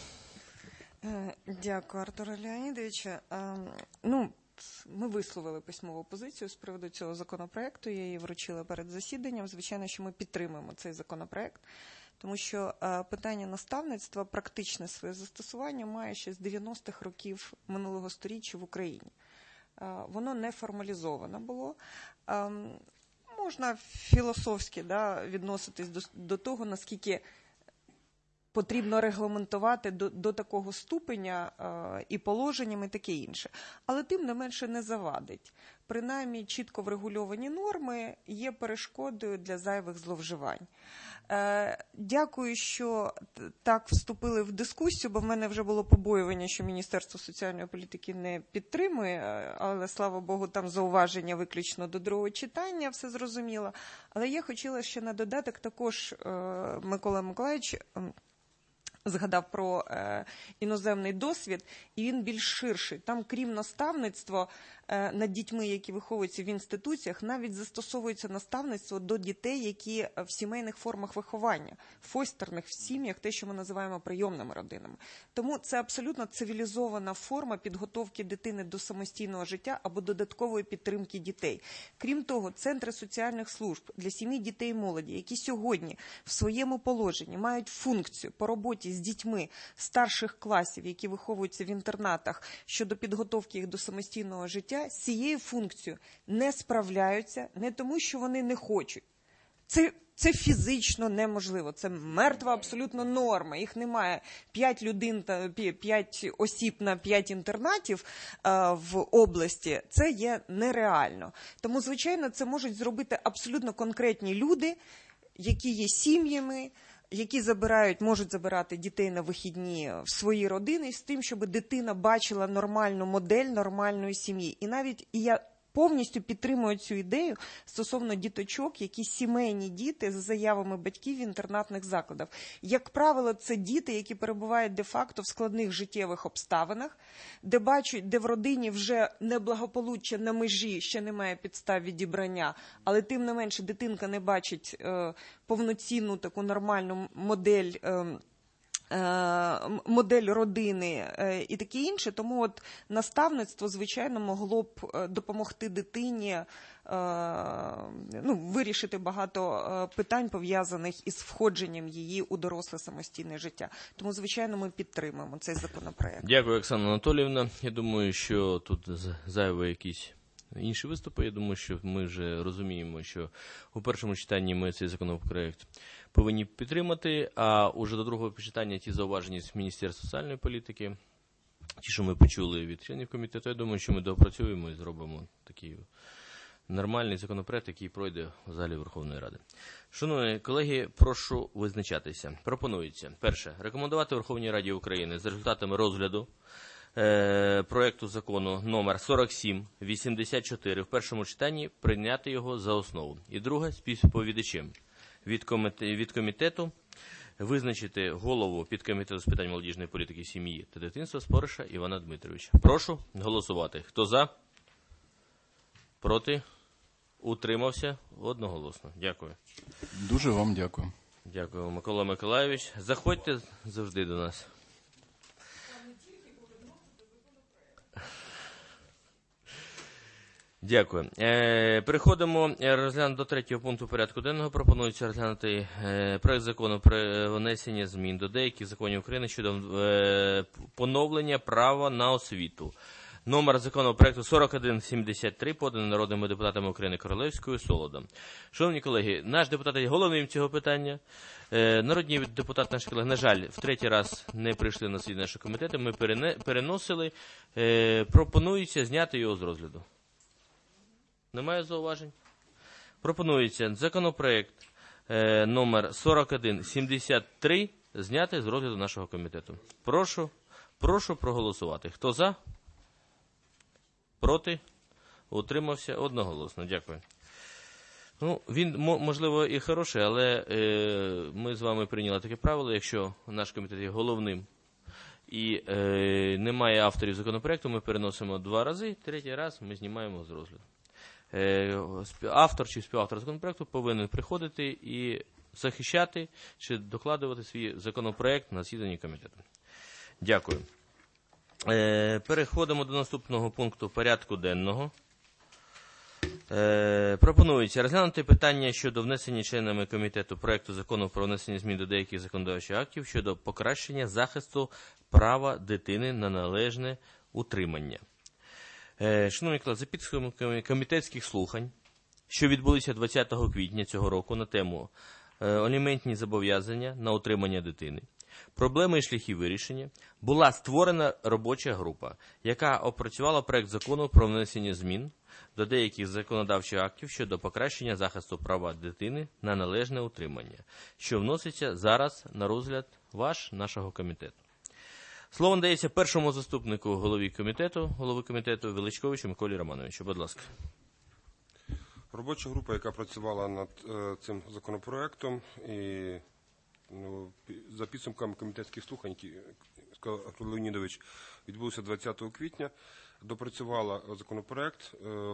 Дякую, Артуре Леонідовичу. Ми висловили письмову позицію з приводу цього законопроекту, я її вручила перед засіданням. Звичайно, що ми підтримуємо цей законопроект, тому що питання наставництва, практичне своє застосування має ще з 90-х років минулого сторіччя в Україні. Воно не формалізовано було. Можна філософськи відноситись до того, наскільки потрібно регламентувати до такого ступеня і положенням, і таке інше. Але тим не менше не завадить. Принаймні, чітко врегульовані норми є перешкодою для зайвих зловживань. Дякую, що так вступили в дискусію, бо в мене вже було побоювання, що Міністерство соціальної політики не підтримує, але, слава Богу, там зауваження виключно до другого читання, все зрозуміло. Але я хотіла ще на додаток також, Микола Миколаївич згадав про іноземний досвід, і він більш ширший. Там, крім наставництва над дітьми, які виховуються в інституціях, навіть застосовується наставництво до дітей, які в сімейних формах виховання, фостерних в сім'ях, те, що ми називаємо прийомними родинами. Тому це абсолютно цивілізована форма підготовки дитини до самостійного життя або додаткової підтримки дітей. Крім того, центри соціальних служб для сім'ї, дітей і молоді, які сьогодні в своєму положенні мають функцію по роботі з дітьми старших класів, які виховуються в інтернатах, щодо підготовки їх до самостійного життя, з цією функцією не справляються, не тому, що вони не хочуть. Це фізично неможливо. Це мертва абсолютно норма. Їх немає 5 осіб на 5 інтернатів в області. Це є нереально. Тому, звичайно, це можуть зробити абсолютно конкретні люди, які є сім'ями, які можуть забирати дітей на вихідні в свої родини з тим, щоб дитина бачила нормальну модель нормальної сім'ї. І я повністю підтримую цю ідею стосовно діточок, які сімейні діти за заявами батьків в інтернатних закладах. Як правило, це діти, які перебувають де-факто в складних життєвих обставинах, де в родині вже неблагополуччя на межі, ще немає підстав відібрання, але тим не менше дитинка не бачить повноцінну таку нормальну модель родини і таке інше. Тому наставництво, звичайно, могло б допомогти дитині вирішити багато питань, пов'язаних із входженням її у доросле самостійне життя. Тому, звичайно, ми підтримуємо цей законопроект. Дякую, Оксана Анатоліївна. Я думаю, що тут зайві якісь інші виступи. Я думаю, що ми вже розуміємо, що у першому читанні ми цей законопроект повинні підтримати, а уже до другого читання ті зауваження з Міністерства соціальної політики, ті, що ми почули від членів комітету, я думаю, що ми доопрацюємо і зробимо такий нормальний законопроект, який пройде в залі Верховної Ради. Шановні колеги, прошу визначатися. Пропонується, перше, рекомендувати Верховній Раді України з результатами розгляду проекту закону номер 4784 в першому читанні прийняти його за основу. І друге, співповідачем від комітету визначити голову підкомітету з питань молодіжної політики, сім'ї та дитинства Спориша Івана Дмитровича. Прошу голосувати. Хто за? Проти? Утримався? Одноголосно. Дякую. Дуже вам дякую. Дякую, Микола Миколайович. Заходьте завжди до нас. Дякую. Переходимо розглянути до третього пункту порядку денного. Пропонується розглянути проект закону про внесення змін до деяких законів України щодо поновлення права на освіту. Номер законопроекту 4173, поданий народними депутатами України Королевською, Солодом. Шановні колеги, наш депутат є головним цього питання. Народні депутати, наші колеги, на жаль, в третій раз не прийшли на засідання нашого комітету. Ми переносили. Пропонується зняти його з розгляду. Немає зауважень? Пропонується законопроект номер 4173 зняти з розгляду нашого комітету. Прошу проголосувати. Хто за? Проти? Утримався? Одноголосно. Дякую. Ну, він, можливо, і хороший, але ми з вами прийняли таке правило, якщо наш комітет є головним і немає авторів законопроекту, ми переносимо 2 рази, третій раз ми знімаємо з розгляду. Автор чи співавтор законопроекту повинен приходити і захищати чи докладувати свій законопроект на засіданні комітету. Дякую. Переходимо до наступного пункту порядку денного. Пропонується розглянути питання щодо внесення членами комітету проекту закону про внесення змін до деяких законодавчих актів щодо покращення захисту права дитини на належне утримання. Шановні колеги, за підсумками комітетських слухань, що відбулися 20 квітня цього року на тему аліментні зобов'язання на утримання дитини, проблеми і шляхи вирішення, була створена робоча група, яка опрацювала проект закону про внесення змін до деяких законодавчих актів щодо покращення захисту права дитини на належне утримання, що вноситься зараз на розгляд нашого комітету. Слово надається першому заступнику голови комітету Величковичу Миколі Романовичу. Будь ласка. Робоча група, яка працювала над цим законопроектом, і за підсумками комітетських слухань, які сказав Артур Леонідович, відбулося 20 квітня, допрацювала законопроект.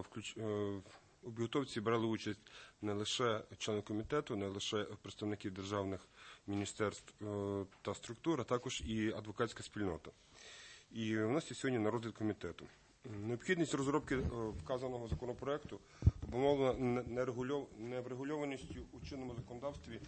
У підготовці брали участь не лише члени комітету, не лише представники державних міністерств та структур, а також і адвокатська спільнота. І в нас є сьогодні на розгляд комітету. Необхідність розробки вказаного законопроекту обумовлена неврегульованістю у чинному законодавстві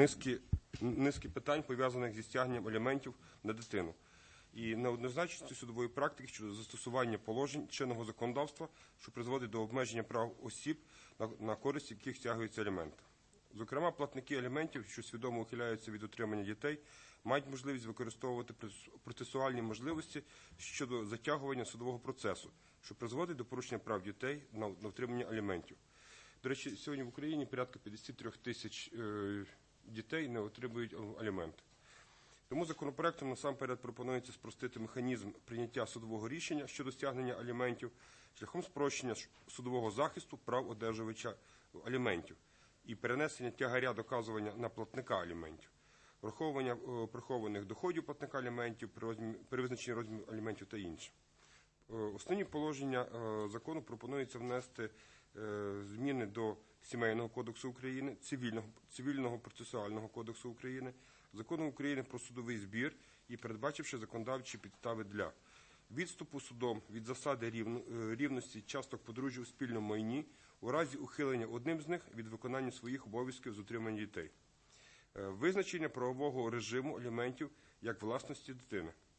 низки питань, пов'язаних зі стягненням аліментів на дитину, і неоднозначністю судової практики щодо застосування положень чинного законодавства, що призводить до обмеження прав осіб, на користь яких стягуються аліменти. Зокрема, платники аліментів, що свідомо ухиляються від утримання дітей, мають можливість використовувати процесуальні можливості щодо затягування судового процесу, що призводить до порушення прав дітей на утримання аліментів. До речі, сьогодні в Україні порядка 53 тисяч дітей не отримують аліменти. Тому законопроектом насамперед пропонується спростити механізм прийняття судового рішення щодо стягнення аліментів шляхом спрощення судового захисту прав одержувача аліментів і перенесення тягаря доказування на платника аліментів, враховування прихованих доходів платника аліментів при визначенні розміру аліментів та інше. Основні положення закону пропонується внести зміни до Сімейного кодексу України, Цивільного процесуального кодексу України, Закону України про судовий збір і передбачивши законодавчі підстави для відступу судом від засади рівності часток подружжя у спільному майні у разі ухилення одним з них від виконання своїх обов'язків з утримання дітей, визначення правового режиму аліментів як власності дитини,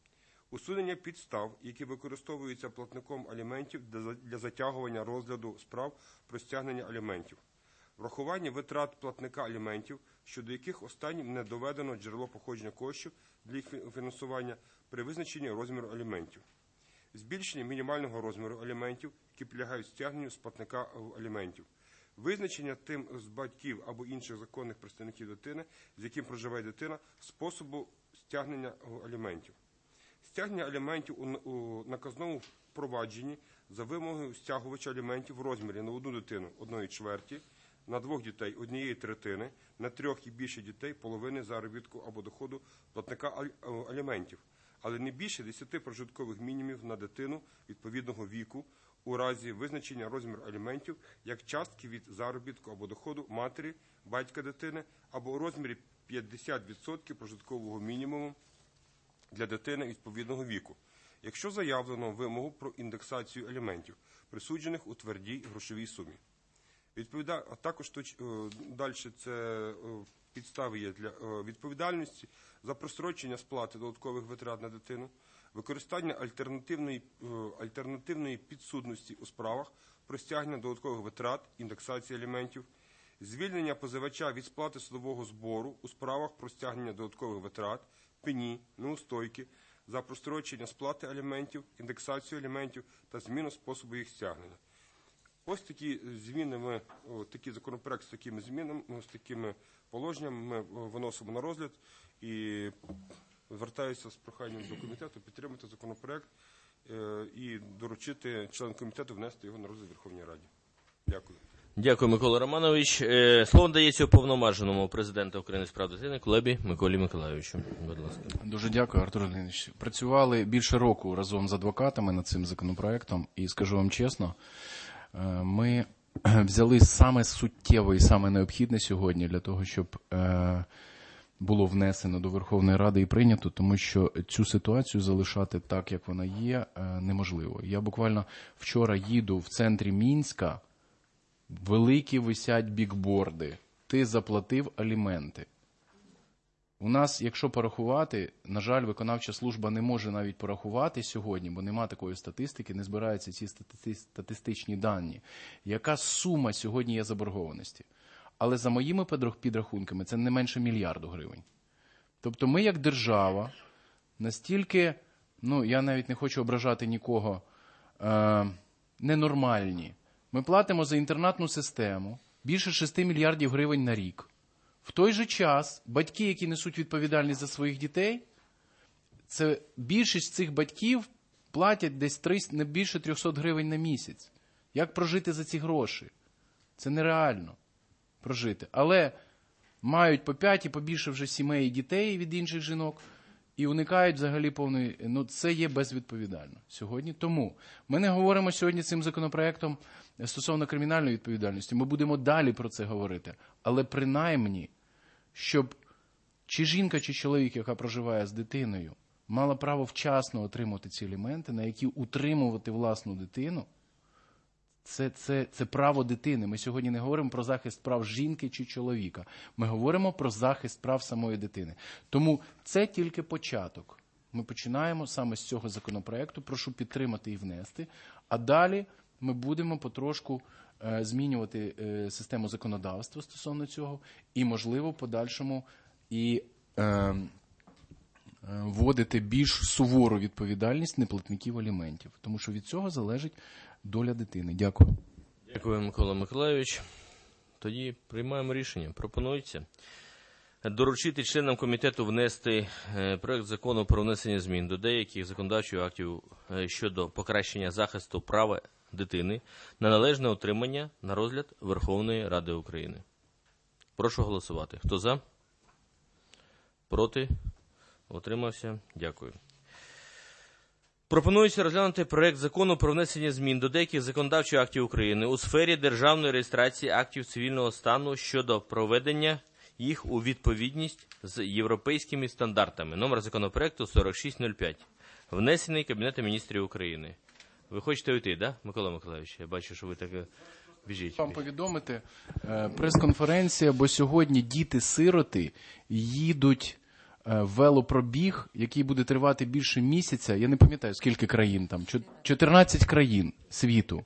усунення підстав, які використовуються платником аліментів для затягування розгляду справ про стягнення аліментів, врахування витрат платника аліментів, щодо яких останнім не доведено джерело походження коштів для їх фінансування при визначенні розміру аліментів, збільшення мінімального розміру аліментів, які підлягають стягненню з платника аліментів, визначення тим з батьків або інших законних представників дитини, з яким проживає дитина, способу стягнення аліментів. Стягнення аліментів у наказному провадженні за вимогою стягувача аліментів в розмірі на одну дитину 1/4, на 2 дітей 1/3, на 3 і більше дітей половини заробітку або доходу платника аліментів, але не більше 10 прожиткових мінімумів на дитину відповідного віку у разі визначення розміру аліментів як частки від заробітку або доходу матері, батька дитини або у розмірі 50% прожиткового мінімуму для дитини відповідного віку, якщо заявлено вимогу про індексацію аліментів, присуджених у твердій грошовій сумі. А також далі це підстави є для відповідальності за прострочення сплати додаткових витрат на дитину, використання альтернативної підсудності у справах про стягнення додаткових витрат, індексації аліментів, звільнення позивача від сплати судового збору у справах про стягнення додаткових витрат, пені, неустойки, за прострочення сплати аліментів, індексацію аліментів та зміну способу їх стягнення. Ось такі зміни, такий законопроект з такими змінами, з такими положеннями ми виносимо на розгляд і звертаюся з проханням до комітету підтримати законопроект і доручити членам комітету внести його на розгляд Верховній Раді. Дякую. Дякую, Микола Романович. Слово надається уповноваженому президента України з прав дитини Кулебі Миколі Миколайовичу. Будь ласка. Дуже дякую, Артур Леонідович. Працювали більше року разом з адвокатами над цим законопроектом і скажу вам чесно, ми взяли саме суттєве і саме необхідне сьогодні для того, щоб було внесено до Верховної Ради і прийнято, тому що цю ситуацію залишати так, як вона є, неможливо. Я буквально вчора їду в центрі Мінська, великі висять бікборди. Ти заплатив аліменти. У нас, якщо порахувати, на жаль, виконавча служба не може навіть порахувати сьогодні, бо нема такої статистики, не збираються ці статистичні дані. Яка сума сьогодні є заборгованості? Але за моїми підрахунками це не менше 1 мільярда гривень. Тобто ми як держава настільки, я навіть не хочу ображати нікого, ненормальні. Ми платимо за інтернатну систему більше 6 мільярдів гривень на рік. В той же час батьки, які несуть відповідальність за своїх дітей, це більшість цих батьків платять десь не більше 300 гривень на місяць. Як прожити за ці гроші? Це нереально прожити. Але мають по 5 і побільше вже сімей і дітей від інших жінок і уникають взагалі повної... це є безвідповідально сьогодні. Тому ми не говоримо сьогодні цим законопроектом стосовно кримінальної відповідальності. Ми будемо далі про це говорити. Але принаймні, щоб чи жінка, чи чоловік, яка проживає з дитиною, мала право вчасно отримати ці аліменти, на які утримувати власну дитину, це право дитини. Ми сьогодні не говоримо про захист прав жінки чи чоловіка. Ми говоримо про захист прав самої дитини. Тому це тільки початок. Ми починаємо саме з цього законопроекту. Прошу підтримати і внести. А далі ми будемо потрошку змінювати систему законодавства стосовно цього і, можливо, в подальшому і вводити більш сувору відповідальність неплатників аліментів. Тому що від цього залежить доля дитини. Дякую. Дякую, Микола Миколайович. Тоді приймаємо рішення. Пропонується доручити членам комітету внести проект закону про внесення змін до деяких законодавчих актів щодо покращення захисту права дитини на належне отримання на розгляд Верховної Ради України. Прошу голосувати. Хто за? Проти? Утримався? Дякую. Пропонується розглянути проект закону про внесення змін до деяких законодавчих актів України у сфері державної реєстрації актів цивільного стану щодо проведення їх у відповідність з європейськими стандартами. Номер законопроекту 4605. Внесений Кабінетом міністрів України. Ви хочете уйти, да, Микола Миколайович? Я бачу, що ви так біжіть. Вам повідомити, прес-конференція, бо сьогодні діти-сироти їдуть велопробіг, який буде тривати більше місяця. Я не пам'ятаю, скільки країн там, 14 країн світу.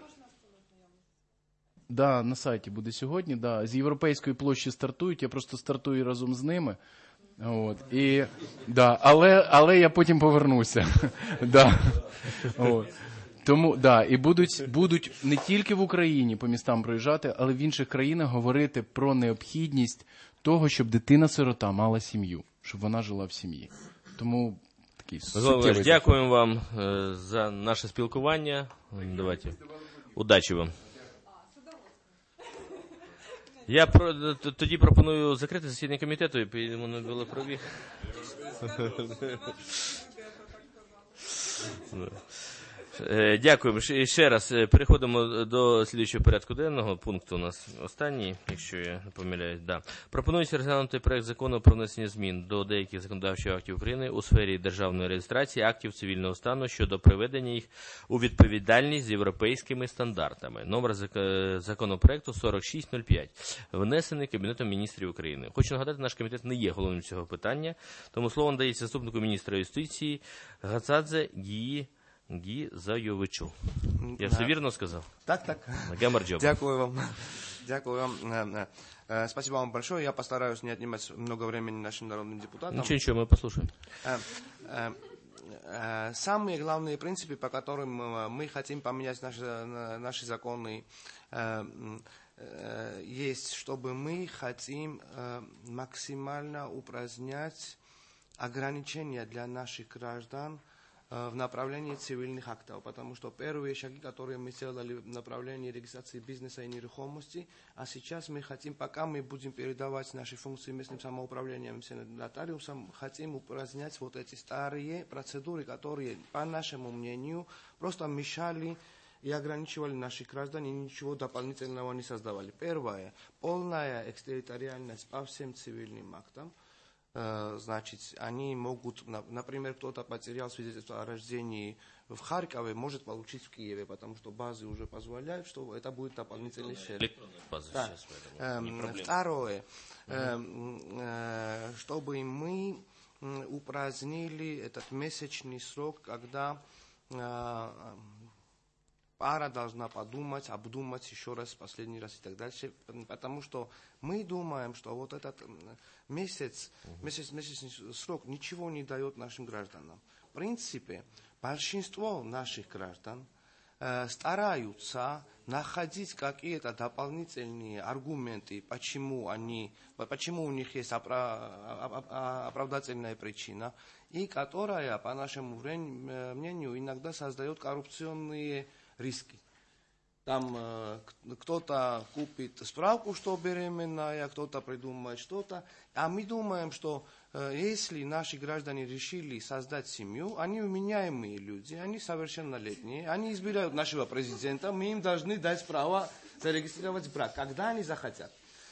Да, на сайті буде сьогодні, да. З Європейської площі стартують, я просто стартую разом з ними. От, і, да, але я потім повернуся. Да. От. Тому, да, і будуть не тільки в Україні по містам проїжджати, але в інших країнах говорити про необхідність того, щоб дитина-сирота мала сім'ю, щоб вона жила в сім'ї. Тому такий суттєвий. Дякуємо вам за наше спілкування. Давайте. Удачі вам. Я тоді пропоную закрити засідання комітету і підемо на велопробіг. Дякуємо. Ще раз переходимо до слідчого порядку денного. Пункт у нас останній, якщо я не помиляюсь. Да. Пропонується розглянути проект закону про внесення змін до деяких законодавчих актів України у сфері державної реєстрації актів цивільного стану щодо приведення їх у відповідальність з європейськими стандартами. Номер законопроекту 4605, внесений Кабінетом міністрів України. Хочу нагадати, наш комітет не є головним цього питання, тому слово надається заступнику міністра юстиції Гацадзе Гізайовичу. Я все вірно сказал? Так. Гамарджоба. Дякую вам. Спасибо вам большое. Я постараюсь не отнимать много времени нашим народным депутатам. Ничего, мы послушаем. Самые главные принципы, по которым мы хотим поменять наши законы, есть, чтобы мы хотим максимально упразднять ограничения для наших граждан в направлении цивильных актов, потому что первые шаги, которые мы сделали в направлении регистрации бизнеса и нерухомости, а сейчас мы хотим, пока мы будем передавать наши функции местным самоуправлениям, нотариусам, хотим упразднять вот эти старые процедуры, которые, по нашему мнению, просто мешали и ограничивали наших граждан и ничего дополнительного не создавали. Первое, полная экстерриториальность по всем цивильным актам. Значит, они могут, например, кто-то потерял свидетельство о рождении в Харькове, может получить в Киеве, потому что базы уже позволяют, что это будет дополнительный шер. Да. Второе, чтобы мы упразднили этот месячный срок, когда пара должна подумать, обдумать еще раз, последний раз и так дальше, потому что мы думаем, что вот этот месячный срок ничего не дает нашим гражданам. В принципе, большинство наших граждан стараются находить какие-то дополнительные аргументы, почему у них есть оправдательная причина, и которая, по нашему мнению, иногда создает коррупционные риски. Там кто-то купит справку, что беременная, кто-то придумает что-то. А мы думаем, что если наши граждане решили создать семью, они вменяемые люди, они совершеннолетние, они избирают нашего президента, мы им должны дать право зарегистрировать брак, когда они захотят.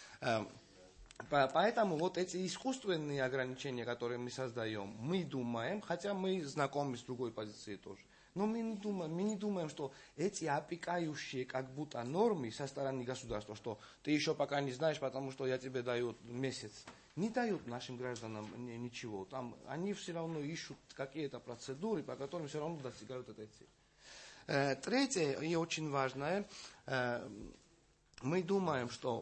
Поэтому вот эти искусственные ограничения, которые мы создаем, мы думаем, хотя мы знакомы с другой позицией тоже, но мы не думаем, что эти опекающие как будто нормы со стороны государства, что ты еще пока не знаешь, потому что я тебе даю месяц, не дают нашим гражданам ничего. Там они все равно ищут какие-то процедуры, по которым все равно достигают этой цели. Третье и очень важное, мы думаем, что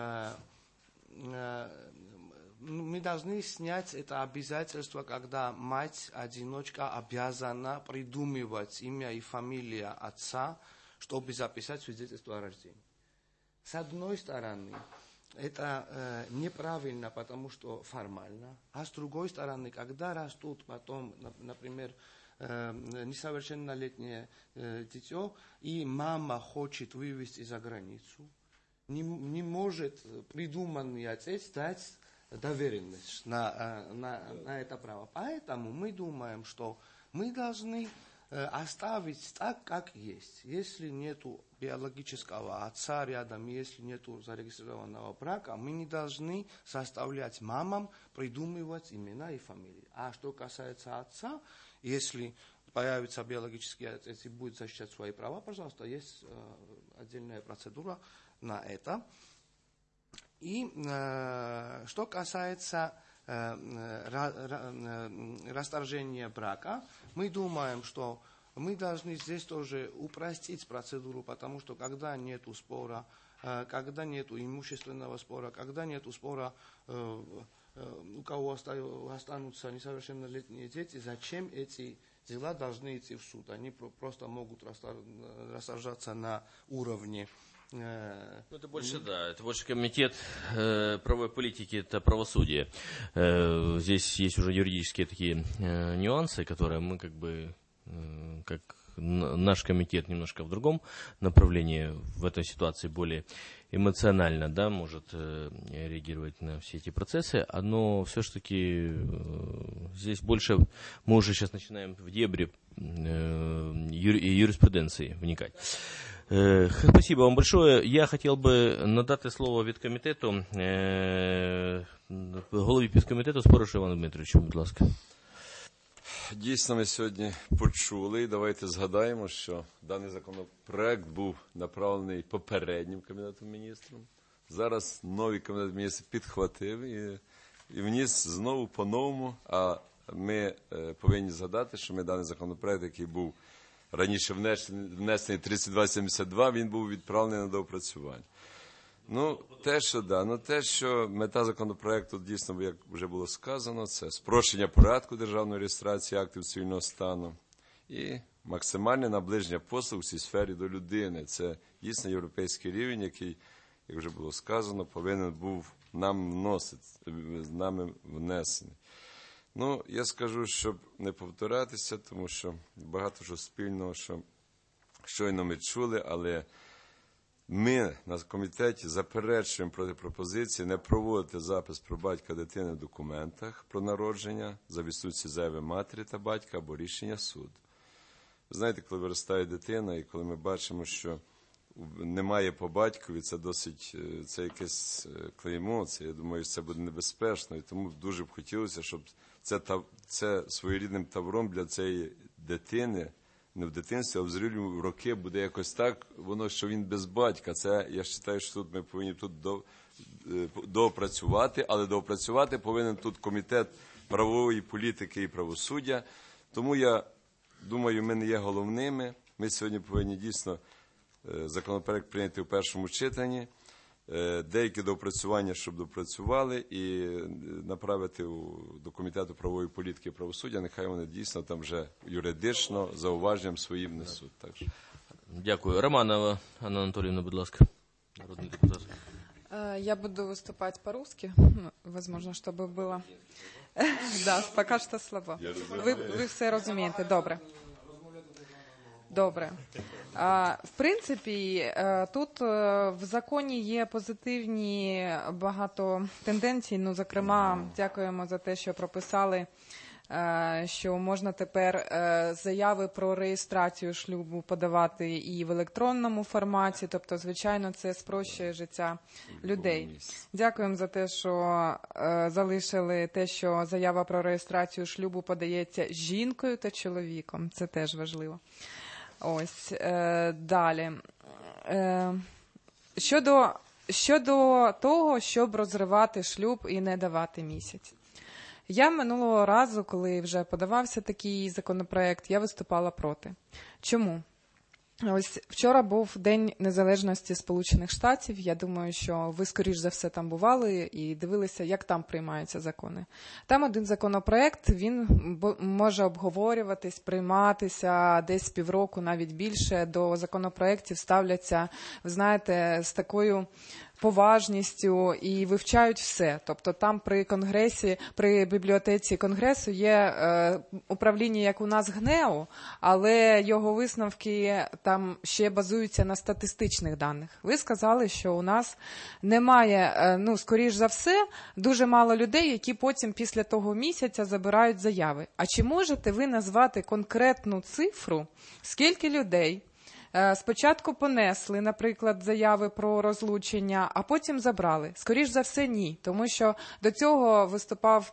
мы должны снять это обязательство, когда мать-одиночка обязана придумывать имя и фамилия отца, чтобы записать свидетельство о рождении. С одной стороны, это неправильно, потому что формально, а с другой стороны, когда растут потом, например, несовершеннолетнее дитё, и мама хочет вывести за границу, не может придуманный отец дать доверенность на это право. Поэтому мы думаем, что мы должны оставить так, как есть. Если нет биологического отца рядом, если нет зарегистрированного брака, мы не должны заставлять мамам придумывать имена и фамилии. А что касается отца, если появится биологический отец и будет защищать свои права, пожалуйста, есть отдельная процедура на это. И что касается расторжения брака, мы думаем, что мы должны здесь тоже упростить процедуру, потому что когда нет спора, когда нет имущественного спора, когда нет спора, у кого останутся несовершеннолетние дети, зачем эти дела должны идти в суд? Они просто могут рассажаться на уровне. Это больше, да, это больше комитет правовой политики, это правосудие. Здесь есть уже юридические такие нюансы, которые мы как наш комитет немножко в другом направлении в этой ситуации более эмоционально, да, может реагировать на все эти процессы, но все-таки здесь больше мы уже сейчас начинаем в дебри юриспруденции вникать. Спасибо вам большое. Я хотел би надати слово від комітету голові підкомітету Споришу Івану Дмитровичу, будь ласка. Дійсно, ми сьогодні почули, і давайте згадаємо, що даний законопроект був направлений попереднім Кабінетом міністрів. Зараз новий Кабінет міністрів підхватив і вніс знову по-новому, а ми повинні згадати, що ми даний законопроект, який був раніше внесений 3272, він був відправлений на доопрацювання. Те, що мета законопроекту дійсно, як вже було сказано, це спрощення порядку державної реєстрації актів цивільного стану і максимальне наближення послуг у цій сфері до людини. Це дійсно європейський рівень, який, як вже було сказано, повинен був нами внесений. Я скажу, щоб не повторятися, тому що багато що спільного, що щойно ми чули, але ми на комітеті заперечуємо проти пропозиції не проводити запис про батька дитини в документах про народження за відсутності заяви матері та батька або рішення суду. Ви знаєте, коли виростає дитина і коли ми бачимо, що немає по батькові, це якесь клеймо, я думаю, це буде небезпечно, і тому дуже б хотілося, щоб це своєрідним тавром для цієї дитини, не в дитинстві, а в зрілі роки буде якось так, що він без батька. Це, я вважаю, що тут ми повинні доопрацювати, але доопрацювати повинен тут комітет правової політики і правосуддя. Тому я думаю, ми не є головними. Ми сьогодні повинні дійсно законопроект прийняти в першому читанні, деякі доопрацювання, щоб допрацювали, і направити до Комітету правової політики і правосуддя, нехай вони дійсно там вже юридично зауваженням своїм несуть. Дякую. Романова Анна Анатольевна, будь ласка, народний депутат. Я буду выступать по-русски, возможно, чтобы было... Да, пока что слабо. Ви все розумієте, добре. Добре. В принципі, тут в законі є позитивні багато тенденцій. Зокрема, дякуємо за те, що прописали, що можна тепер заяви про реєстрацію шлюбу подавати і в електронному форматі. Тобто, звичайно, це спрощує життя людей. Дякуємо за те, що залишили те, що заява про реєстрацію шлюбу подається жінкою та чоловіком. Це теж важливо. Ось, далі. Щодо того, щоб розривати шлюб і не давати місяць. Я минулого разу, коли вже подавався такий законопроект, я виступала проти. Чому? Ось вчора був День Незалежності Сполучених Штатів. Я думаю, що ви, скоріш за все, там бували і дивилися, як там приймаються закони. Там один законопроект, він може обговорюватись, прийматися десь півроку, навіть більше. До законопроектів ставляться, ви знаєте, з такою поважністю і вивчають все. Тобто там при Конгресі, при бібліотеці Конгресу є управління, як у нас ГНЕУ, але його висновки там ще базуються на статистичних даних. Ви сказали, що у нас немає, скоріш за все, дуже мало людей, які потім після того місяця забирають заяви. А чи можете ви назвати конкретну цифру, скільки людей Спочатку понесли, наприклад, заяви про розлучення, а потім забрали. Скоріш за все, ні. Тому що до цього виступав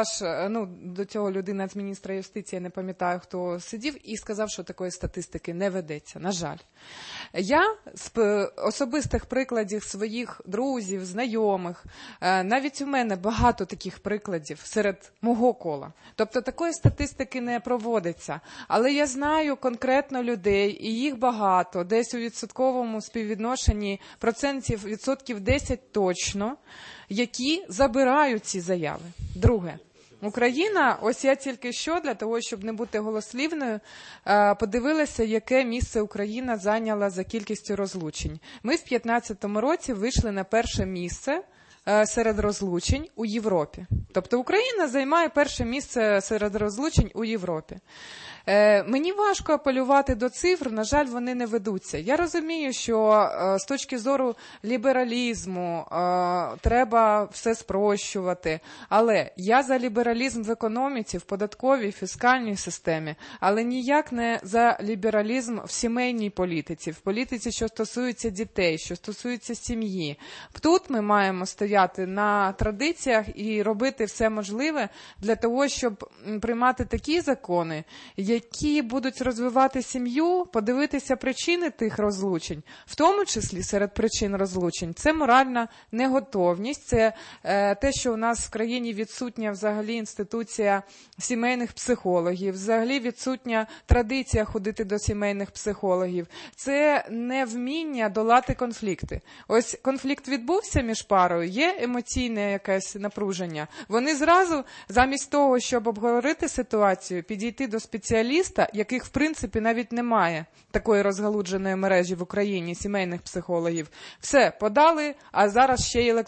до цього людина з міністра юстиції, я не пам'ятаю, хто сидів, і сказав, що такої статистики не ведеться, на жаль. Я з особистих прикладів своїх друзів, знайомих, навіть у мене багато таких прикладів серед мого кола. Тобто такої статистики не проводиться. Але я знаю конкретно людей, і їх багато, десь у відсотковому співвідношенні відсотків 10 точно, які забирають ці заяви. Друге. Україна, ось я тільки що, для того, щоб не бути голослівною, подивилася, яке місце Україна зайняла за кількістю розлучень. Ми в 2015 році вийшли на перше місце серед розлучень у Європі. Тобто Україна займає перше місце серед розлучень у Європі. Мені важко апелювати до цифр, на жаль, вони не ведуться. Я розумію, що з точки зору лібералізму треба все спрощувати, але я за лібералізм в економіці, в податковій, фіскальній системі, але ніяк не за лібералізм в сімейній політиці, в політиці, що стосується дітей, що стосується сім'ї. Тут ми маємо стояти на традиціях і робити все можливе для того, щоб приймати такі закони, які будуть розвивати сім'ю, подивитися причини тих розлучень, в тому числі серед причин розлучень. Це моральна неготовність, це те, що у нас в країні відсутня взагалі інституція сімейних психологів, взагалі відсутня традиція ходити до сімейних психологів. Це невміння долати конфлікти. Ось конфлікт відбувся між парою, є емоційне якесь напруження. Вони зразу, замість того, щоб обговорити ситуацію, підійти до спеціаліста, яких, в принципі, навіть немає такої розгалудженої мережі в Україні, сімейних психологів. Все, подали, а зараз ще й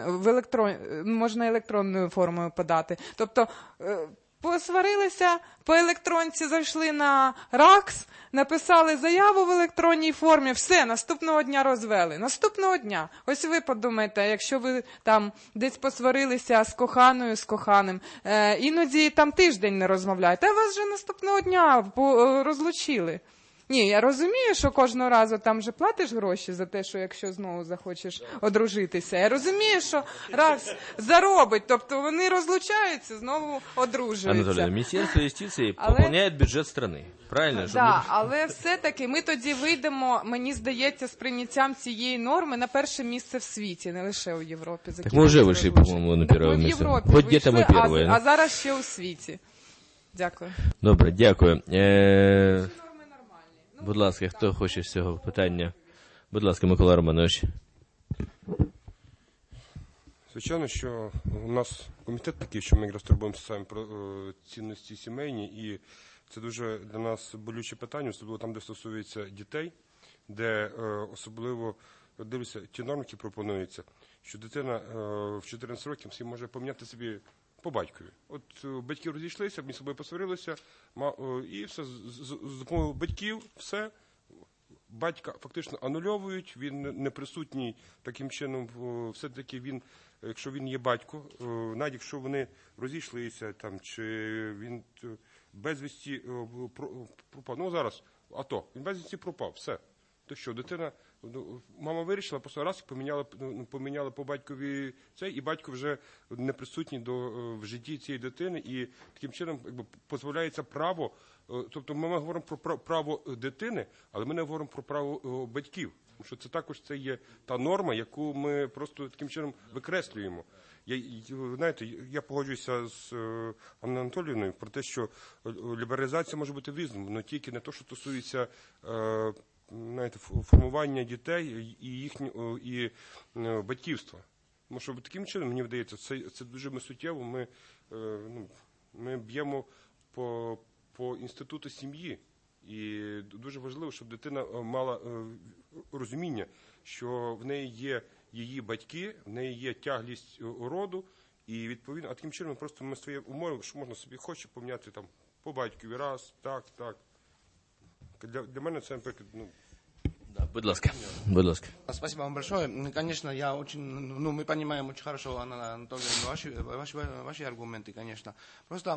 можна електронною формою подати. Тобто, посварилися, по електронці зайшли на РАКС, написали заяву в електронній формі, все, наступного дня розвели. Наступного дня. Ось ви подумайте, якщо ви там десь посварилися з коханою, з коханим, іноді там тиждень не розмовляєте, а вас вже наступного дня розлучили. Ні, я розумію, що кожного разу там же платиш гроші за те, що якщо знову захочеш одружитися. Я розумію, що раз заробить, тобто вони розлучаються, знову одружуються. Анатолій, Міністерство юстиції поповняє бюджет країни. Правильно? Так, але все-таки ми тоді вийдемо, мені здається, з прийняттям цієї норми на перше місце в світі, не лише у Європі. Так ми вже вийшли, по-моєму, на перше місце. В Європі вийшли, а зараз ще у світі. Дякую. Добре, дякую. Будь ласка, хто хоче з цього питання? Будь ласка, Микола Романович. Звичайно, що у нас комітет такий, що ми якраз турбуємося саме про цінності сімейні, і це дуже для нас болюче питання, особливо там, де стосується дітей, де особливо, дивлюся, ті норми, які пропонуються, що дитина в 14 років всі може поміняти собі по батькові. От батьки розійшлися, між собою посварилися, і все, з допомогою батьків, все, батька фактично анульовують, він не присутній таким чином, все-таки він, якщо він є батько, навіть якщо вони розійшлися, там, чи він безвісті пропав, ну зараз, АТО, він безвісті пропав, все. То що, дитина, мама вирішила, просто раз поміняла по батькові цей, і батько вже не присутній в житті цієї дитини, і таким чином дозволяється право, тобто ми говоримо про право дитини, але ми не говоримо про право батьків, тому що це також це є та норма, яку ми просто таким чином викреслюємо. Знаєте, я погоджуюся з Анною Анатоліївною про те, що лібералізація може бути в різному, але тільки не те, що стосується знаєте, формування дітей і батьківства. Тому що таким чином, мені здається, це дуже суттєво. Ми б'ємо по інституту сім'ї. І дуже важливо, щоб дитина мала розуміння, що в неї є її батьки, в неї є тяглість роду, і відповідно, а таким чином просто ми створюємо умови, що можна собі хоче поміняти там по батькові раз, так. Для мене це, наприклад, Да, будь ласка. Будь ласка. Спасибо вам большое. Конечно, я очень, мы понимаем очень хорошо, Анна Анатольевна, ваши аргументы, конечно. Просто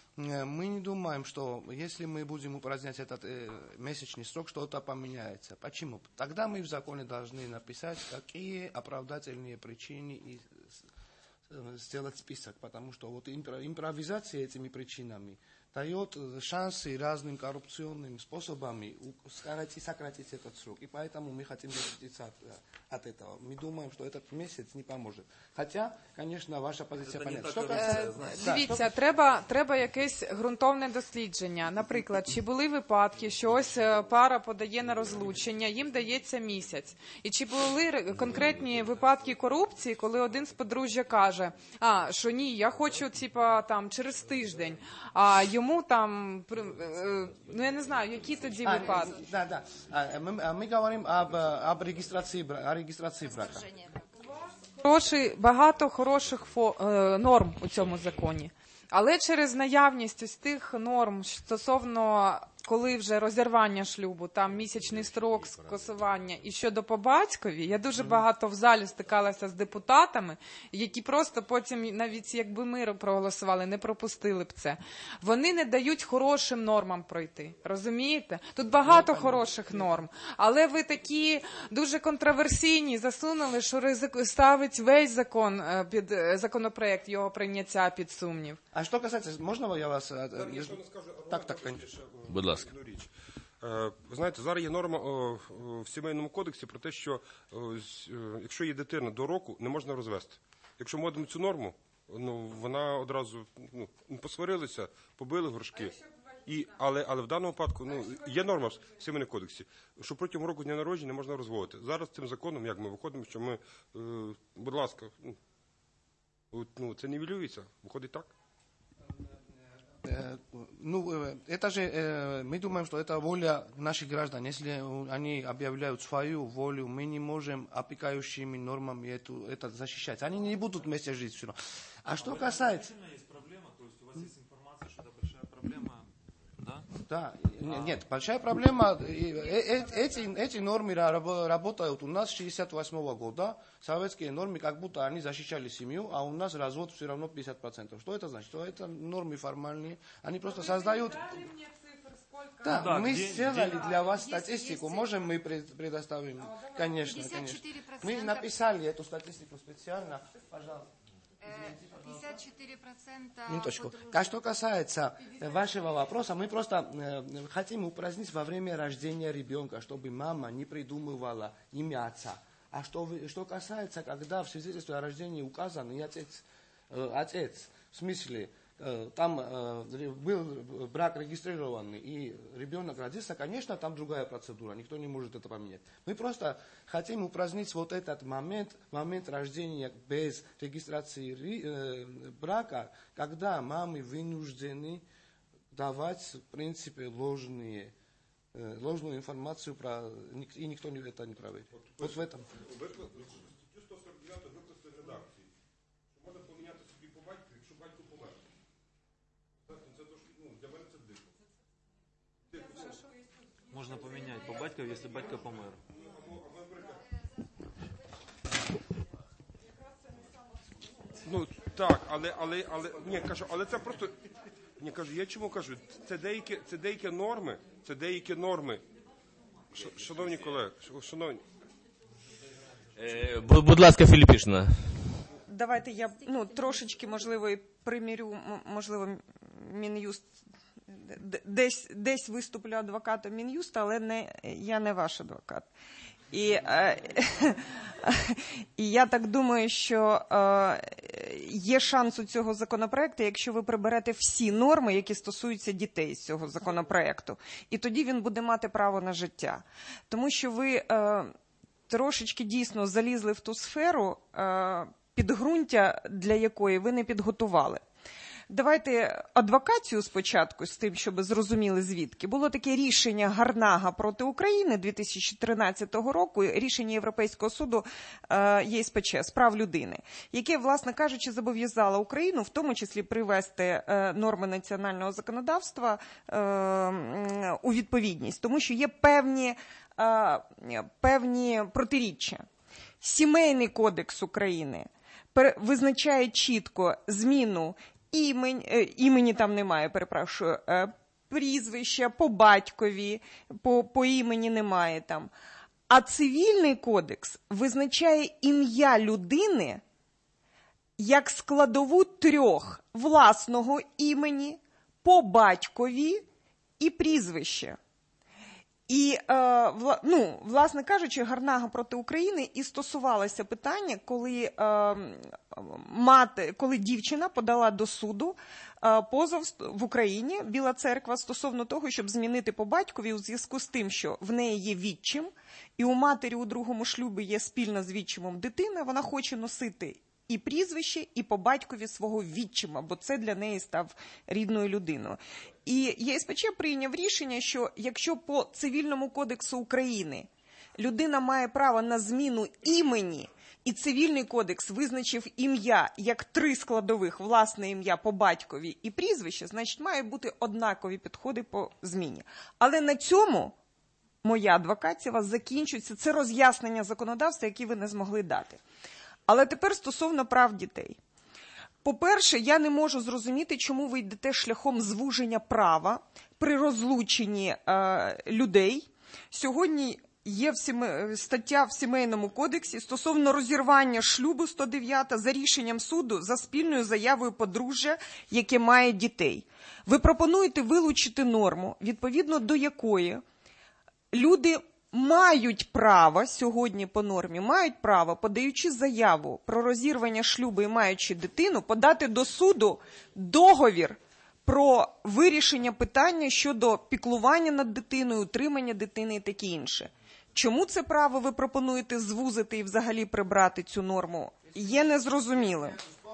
мы не думаем, что если мы будем упразднять этот месячный срок, что-то поменяется. Почему? Тогда мы в законе должны написать, какие оправдательные причины и сделать список, потому что вот импровизация этими причинами дает шансы разным коррупционным способами сократить этот срок. И поэтому мы хотим защититься от этого. Мы думаем, что этот месяц не поможет. Хотя, конечно, ваша позиція понятна. Дивіться, треба якесь ґрунтовне дослідження. Наприклад, чи були випадки, що ось пара подає на розлучення, їм дається місяць. І чи були конкретні випадки корупції, коли один з подружжя каже, що ні, я хочу там через тиждень, а йому там, ну я не знаю, які тоді випадки. Да. Ми говоримо об реєстрації брака. Багато хороших норм у цьому законі. Але через наявність ось тих норм стосовно, коли вже розірвання шлюбу, там місячний строк скасування і щодо по батькові, я дуже багато в залі стикалася з депутатами, які просто потім, навіть якби ми проголосували, не пропустили б це. Вони не дають хорошим нормам пройти, розумієте? Тут багато хороших норм, але ви такі дуже контроверсійні, засунули, що ставить весь законопроект, його прийняття під сумнів. А що касається, можна я вас... Так, конечно. Будь ласка. Ви знаєте, зараз є норма в Сімейному кодексі про те, що якщо є дитина до року, не можна розвести. Якщо ми вводимо цю норму, вона одразу посварилися, побили горшки. Але в даному випадку є норма в Сімейному кодексі, що протягом року дня народження не можна розводити. Зараз цим законом, як ми виходимо, що ми, будь ласка, це нівелюється, виходить так? Это же, мы думаем, что это воля наших граждан. Если они объявляют свою волю, мы не можем опекающими нормами это защищать. Они не будут вместе жить все равно. А что касается... Есть проблема, то есть у вас есть информация, что это большая проблема, да? Да, нет, большая проблема. Эти нормы работают у нас с 1968 года. Советские нормы, как будто они защищали семью, а у нас развод все равно 50%. Что это значит? Что это нормы формальные. Они просто создают... Да, мы сделали для вас статистику. Можем мы предоставим? Конечно. Мы написали эту статистику специально. Пожалуйста. 54%... Минуточку. Что касается вашего вопроса, мы просто хотим упразднить во время рождения ребенка, чтобы мама не придумывала имя отца. А что касается, когда в свидетельстве о рождении указан и отец, в смысле, там был брак регистрированный и ребенок родился, конечно, там другая процедура, никто не может это поменять. Мы просто хотим упразднить вот этот момент рождения без регистрации брака, когда мамы вынуждены давать, в принципе, ложную информацию, и никто это не проверит. Вот в этом. Можна поміняти по батькові, якщо батько помер. Так, але це просто... Я чому кажу, це деякі норми. Шановні колеги, Будь ласка, Філіпішина. Давайте я трошечки, можливо, і примірю, можливо, Мін'юст, десь виступлю адвокатом Мін'юста, але я не ваш адвокат. І я так думаю, що є шанс у цього законопроекту, якщо ви приберете всі норми, які стосуються дітей з цього законопроекту. І тоді він буде мати право на життя. Тому що ви трошечки дійсно залізли в ту сферу, підґрунтя для якої ви не підготували. Давайте адвокацію спочатку, з тим, щоб зрозуміли звідки. Було таке рішення Гарнага проти України 2013 року, рішення Європейського суду ЄСПЧ з прав людини, яке, власне кажучи, зобов'язало Україну в тому числі привести норми національного законодавства у відповідність, тому що є певні протиріччя. Сімейний кодекс України визначає чітко зміну імені там немає, перепрошую, прізвища, по батькові, по імені немає там. А цивільний кодекс визначає ім'я людини як складову трьох: власного імені, по батькові і прізвище. І, власне кажучи, Гарнага проти України і стосувалося питання, коли дівчина подала до суду позов в Україні, Біла Церква, стосовно того, щоб змінити по батькові у зв'язку з тим, що в неї є відчим, і у матері у другому шлюбі є спільна з відчимом дитина, вона хоче носити і прізвище, і по батькові свого відчима, бо це для неї став рідною людиною. І ЄСПЧ прийняв рішення, що якщо по Цивільному кодексу України людина має право на зміну імені, і Цивільний кодекс визначив ім'я як 3 складових: власне ім'я, по батькові і прізвище, значить мають бути однакові підходи по зміні. Але на цьому моя адвокація закінчується. Це роз'яснення законодавства, які ви не змогли дати. Але тепер стосовно прав дітей. По-перше, я не можу зрозуміти, чому ви йдете шляхом звуження права при розлученні людей. Сьогодні є стаття в Сімейному кодексі стосовно розірвання шлюбу, 109, за рішенням суду, за спільною заявою подружжя, яке має дітей. Ви пропонуєте вилучити норму, відповідно до якої люди мають право, сьогодні по нормі, мають право, подаючи заяву про розірвання шлюбу і маючи дитину, подати до суду договір про вирішення питання щодо піклування над дитиною, утримання дитини і таке інше. Чому це право ви пропонуєте звузити і взагалі прибрати цю норму, є незрозумілим.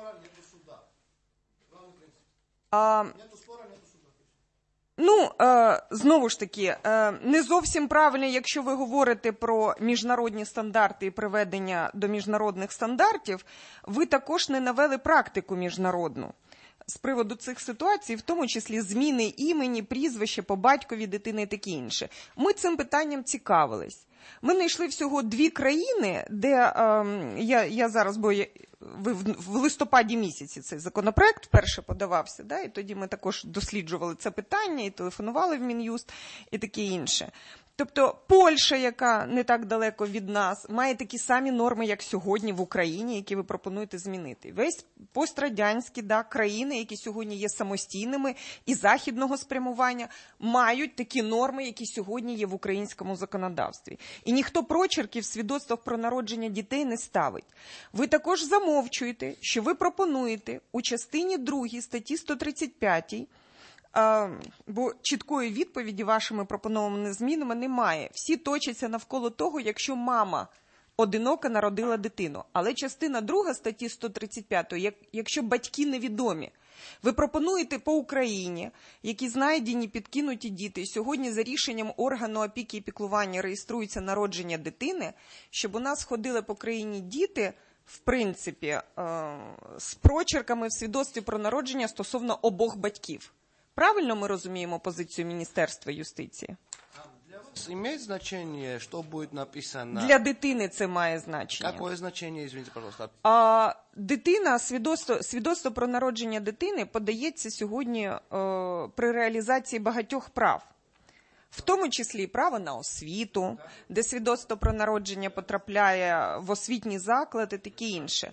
Знову ж таки, не зовсім правильно, якщо ви говорите про міжнародні стандарти і приведення до міжнародних стандартів, ви також не навели практику міжнародну з приводу цих ситуацій, в тому числі зміни імені, прізвища, по батькові дитини і таке інше. Ми цим питанням цікавились. Ми знайшли всього 2 країни, де я зараз, бо в листопаді місяці цей законопроект вперше подавався, да, і тоді ми також досліджували це питання і телефонували в Мін'юст і таке інше. Тобто Польща, яка не так далеко від нас, має такі самі норми, як сьогодні в Україні, які ви пропонуєте змінити. Весь пострадянські країни, які сьогодні є самостійними і західного спрямування, мають такі норми, які сьогодні є в українському законодавстві. І ніхто прочерків в свідоцтвах про народження дітей не ставить. Ви також замовчуєте, що ви пропонуєте у частині 2 статті 135, бо чіткої відповіді вашими пропонованими змінами немає. Всі точаться навколо того, якщо мама одинока народила дитину. Але частина 2 статті 135, якщо батьки невідомі. Ви пропонуєте по Україні, які знайдені підкинуті діти, сьогодні за рішенням органу опіки і піклування реєструється народження дитини, щоб у нас ходили по країні діти, в принципі, з прочерками в свідоцтві про народження стосовно обох батьків. Правильно ми розуміємо позицію Міністерства юстиції? Имеет значение, что будет написано? Для дитини це має значення. Какое значение, извините, пожалуйста? Дитина, свідоцтво про народження дитини подається сьогодні при реалізації багатьох прав. В тому числі і право на освіту, де свідоцтво про народження потрапляє в освітній заклад і таке інше.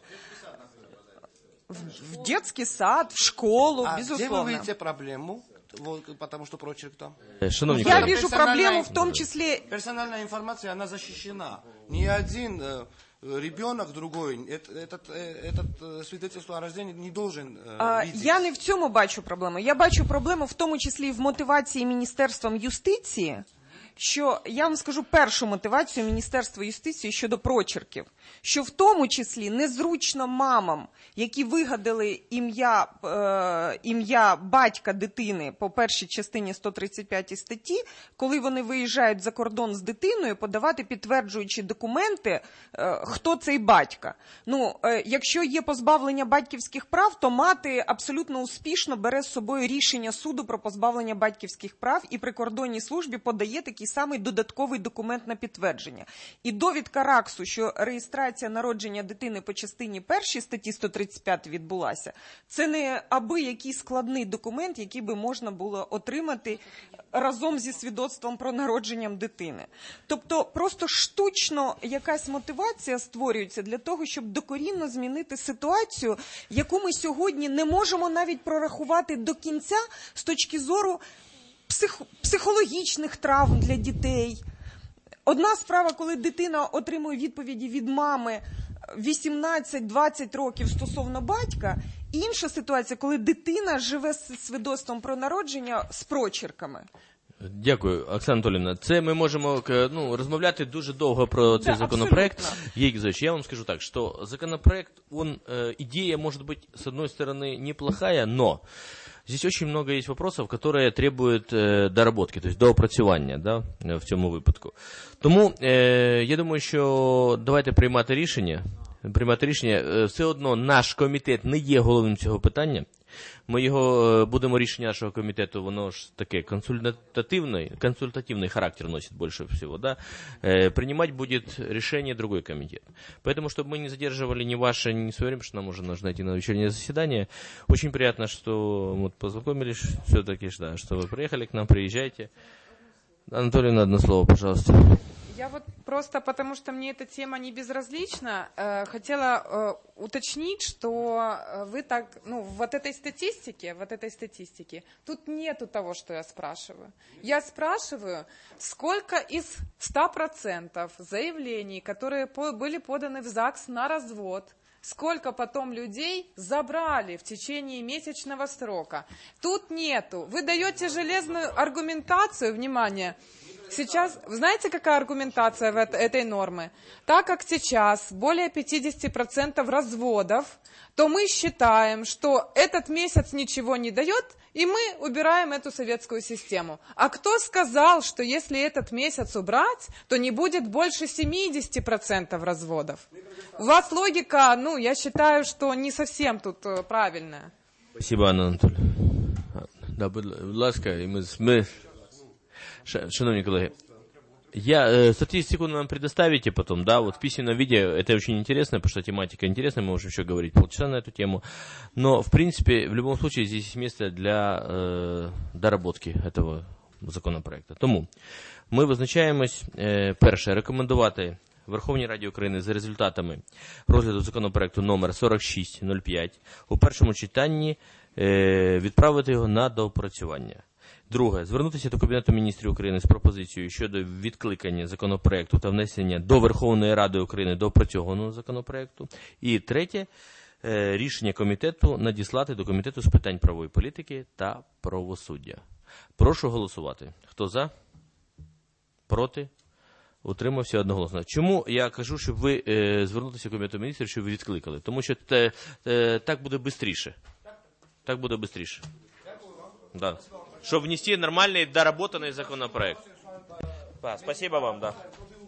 В детский сад, в школу, безусловно. Где вы видите проблему? Потому что прочерк там. Я вижу проблему в том числе... Персональная информация, она защищена. Ни один ребенок другой, этот свидетельство о рождении не должен видеть. Я не в цьому бачу проблему. Я бачу проблему в тому числі і в мотивації Міністерством юстиції, що, я вам скажу першу мотивацію Міністерства юстиції щодо прочерків, що в тому числі незручно мамам, які вигадали ім'я батька дитини по першій частині 135 статті, коли вони виїжджають за кордон з дитиною, подавати підтверджуючі документи, хто цей батька. Якщо є позбавлення батьківських прав, то мати абсолютно успішно бере з собою рішення суду про позбавлення батьківських прав і при кордонній службі подає такі такий самий додатковий документ на підтвердження. І довідка РАКСу, що реєстрація народження дитини по частині першій статті 135 відбулася, це не аби який складний документ, який би можна було отримати разом зі свідоцтвом про народження дитини. Тобто просто штучно якась мотивація створюється для того, щоб докорінно змінити ситуацію, яку ми сьогодні не можемо навіть прорахувати до кінця з точки зору психологічних травм для дітей. Одна справа, коли дитина отримує відповіді від мами 18-20 років стосовно батька, інша ситуація, коли дитина живе з свідоцтвом про народження з прочерками. Дякую, Оксана Анатоліївна. Це ми можемо розмовляти дуже довго про цей законопроект. Я вам скажу так, что законопроект, идея может быть, с одной стороны, неплохая, но здесь очень много есть вопросов, которые требуют доработки, то есть доопрацювання, да, в цьому випадку. Тому я думаю, що давайте приймати рішення. Все одно наш комітет не є головним цього питання. Ми будемо рішення нашого комітету, воно ж таке консультативный характер носит больше всего, да, принимать будет решение другой комитет. Поэтому, чтобы мы не задерживали ни ваше, ни свое время, потому что нам уже нужно идти на вечернее заседание, очень приятно, что мы познакомились, все-таки, да, что вы приехали к нам, приезжайте. Анатолий, одно слово, пожалуйста. Я вот просто, потому что мне эта тема не безразлична, хотела уточнить, что вы так, вот этой статистики, тут нету того, что я спрашиваю. Я спрашиваю, сколько из 100% заявлений, которые были поданы в ЗАГС на развод, сколько потом людей забрали в течение месячного срока. Тут нету. Вы даете железную аргументацию, внимание. Сейчас, вы знаете, какая аргументация этой нормы? Так как сейчас более 50% разводов, то мы считаем, что этот месяц ничего не дает, и мы убираем эту советскую систему. А кто сказал, что если этот месяц убрать, то не будет больше 70% разводов? У вас логика, я считаю, что не совсем тут правильная. Спасибо, Анна Анатольевна. Да, будь ласка, мы... Шановні колеги, статистику нам предоставите потом, да, вот в письменном виде, это очень интересно, потому что тематика интересная, мы можем еще говорить полчаса на эту тему, но, в принципе, в любом случае, здесь есть место для доработки этого законопроекту. Тому ми визначаємось, перше, рекомендувати Верховній Раді України за результатами розгляду законопроекту номер 4605 у першому читанні відправити його на доопрацювання. Друге, звернутися до Кабінету міністрів України з пропозицією щодо відкликання законопроекту та внесення до Верховної Ради України доопрацьованого законопроекту. І третє, рішення комітету надіслати до Комітету з питань правової політики та правосуддя. Прошу голосувати. Хто за? Проти? Утримався одноголосно. Чому я кажу, щоб ви звернутися до Кабінету міністрів, щоб ви відкликали? Тому що так буде швидше. Так буде швидше. Да. Чтобы внести нормальный, доработанный законопроект. Спасибо вам, да.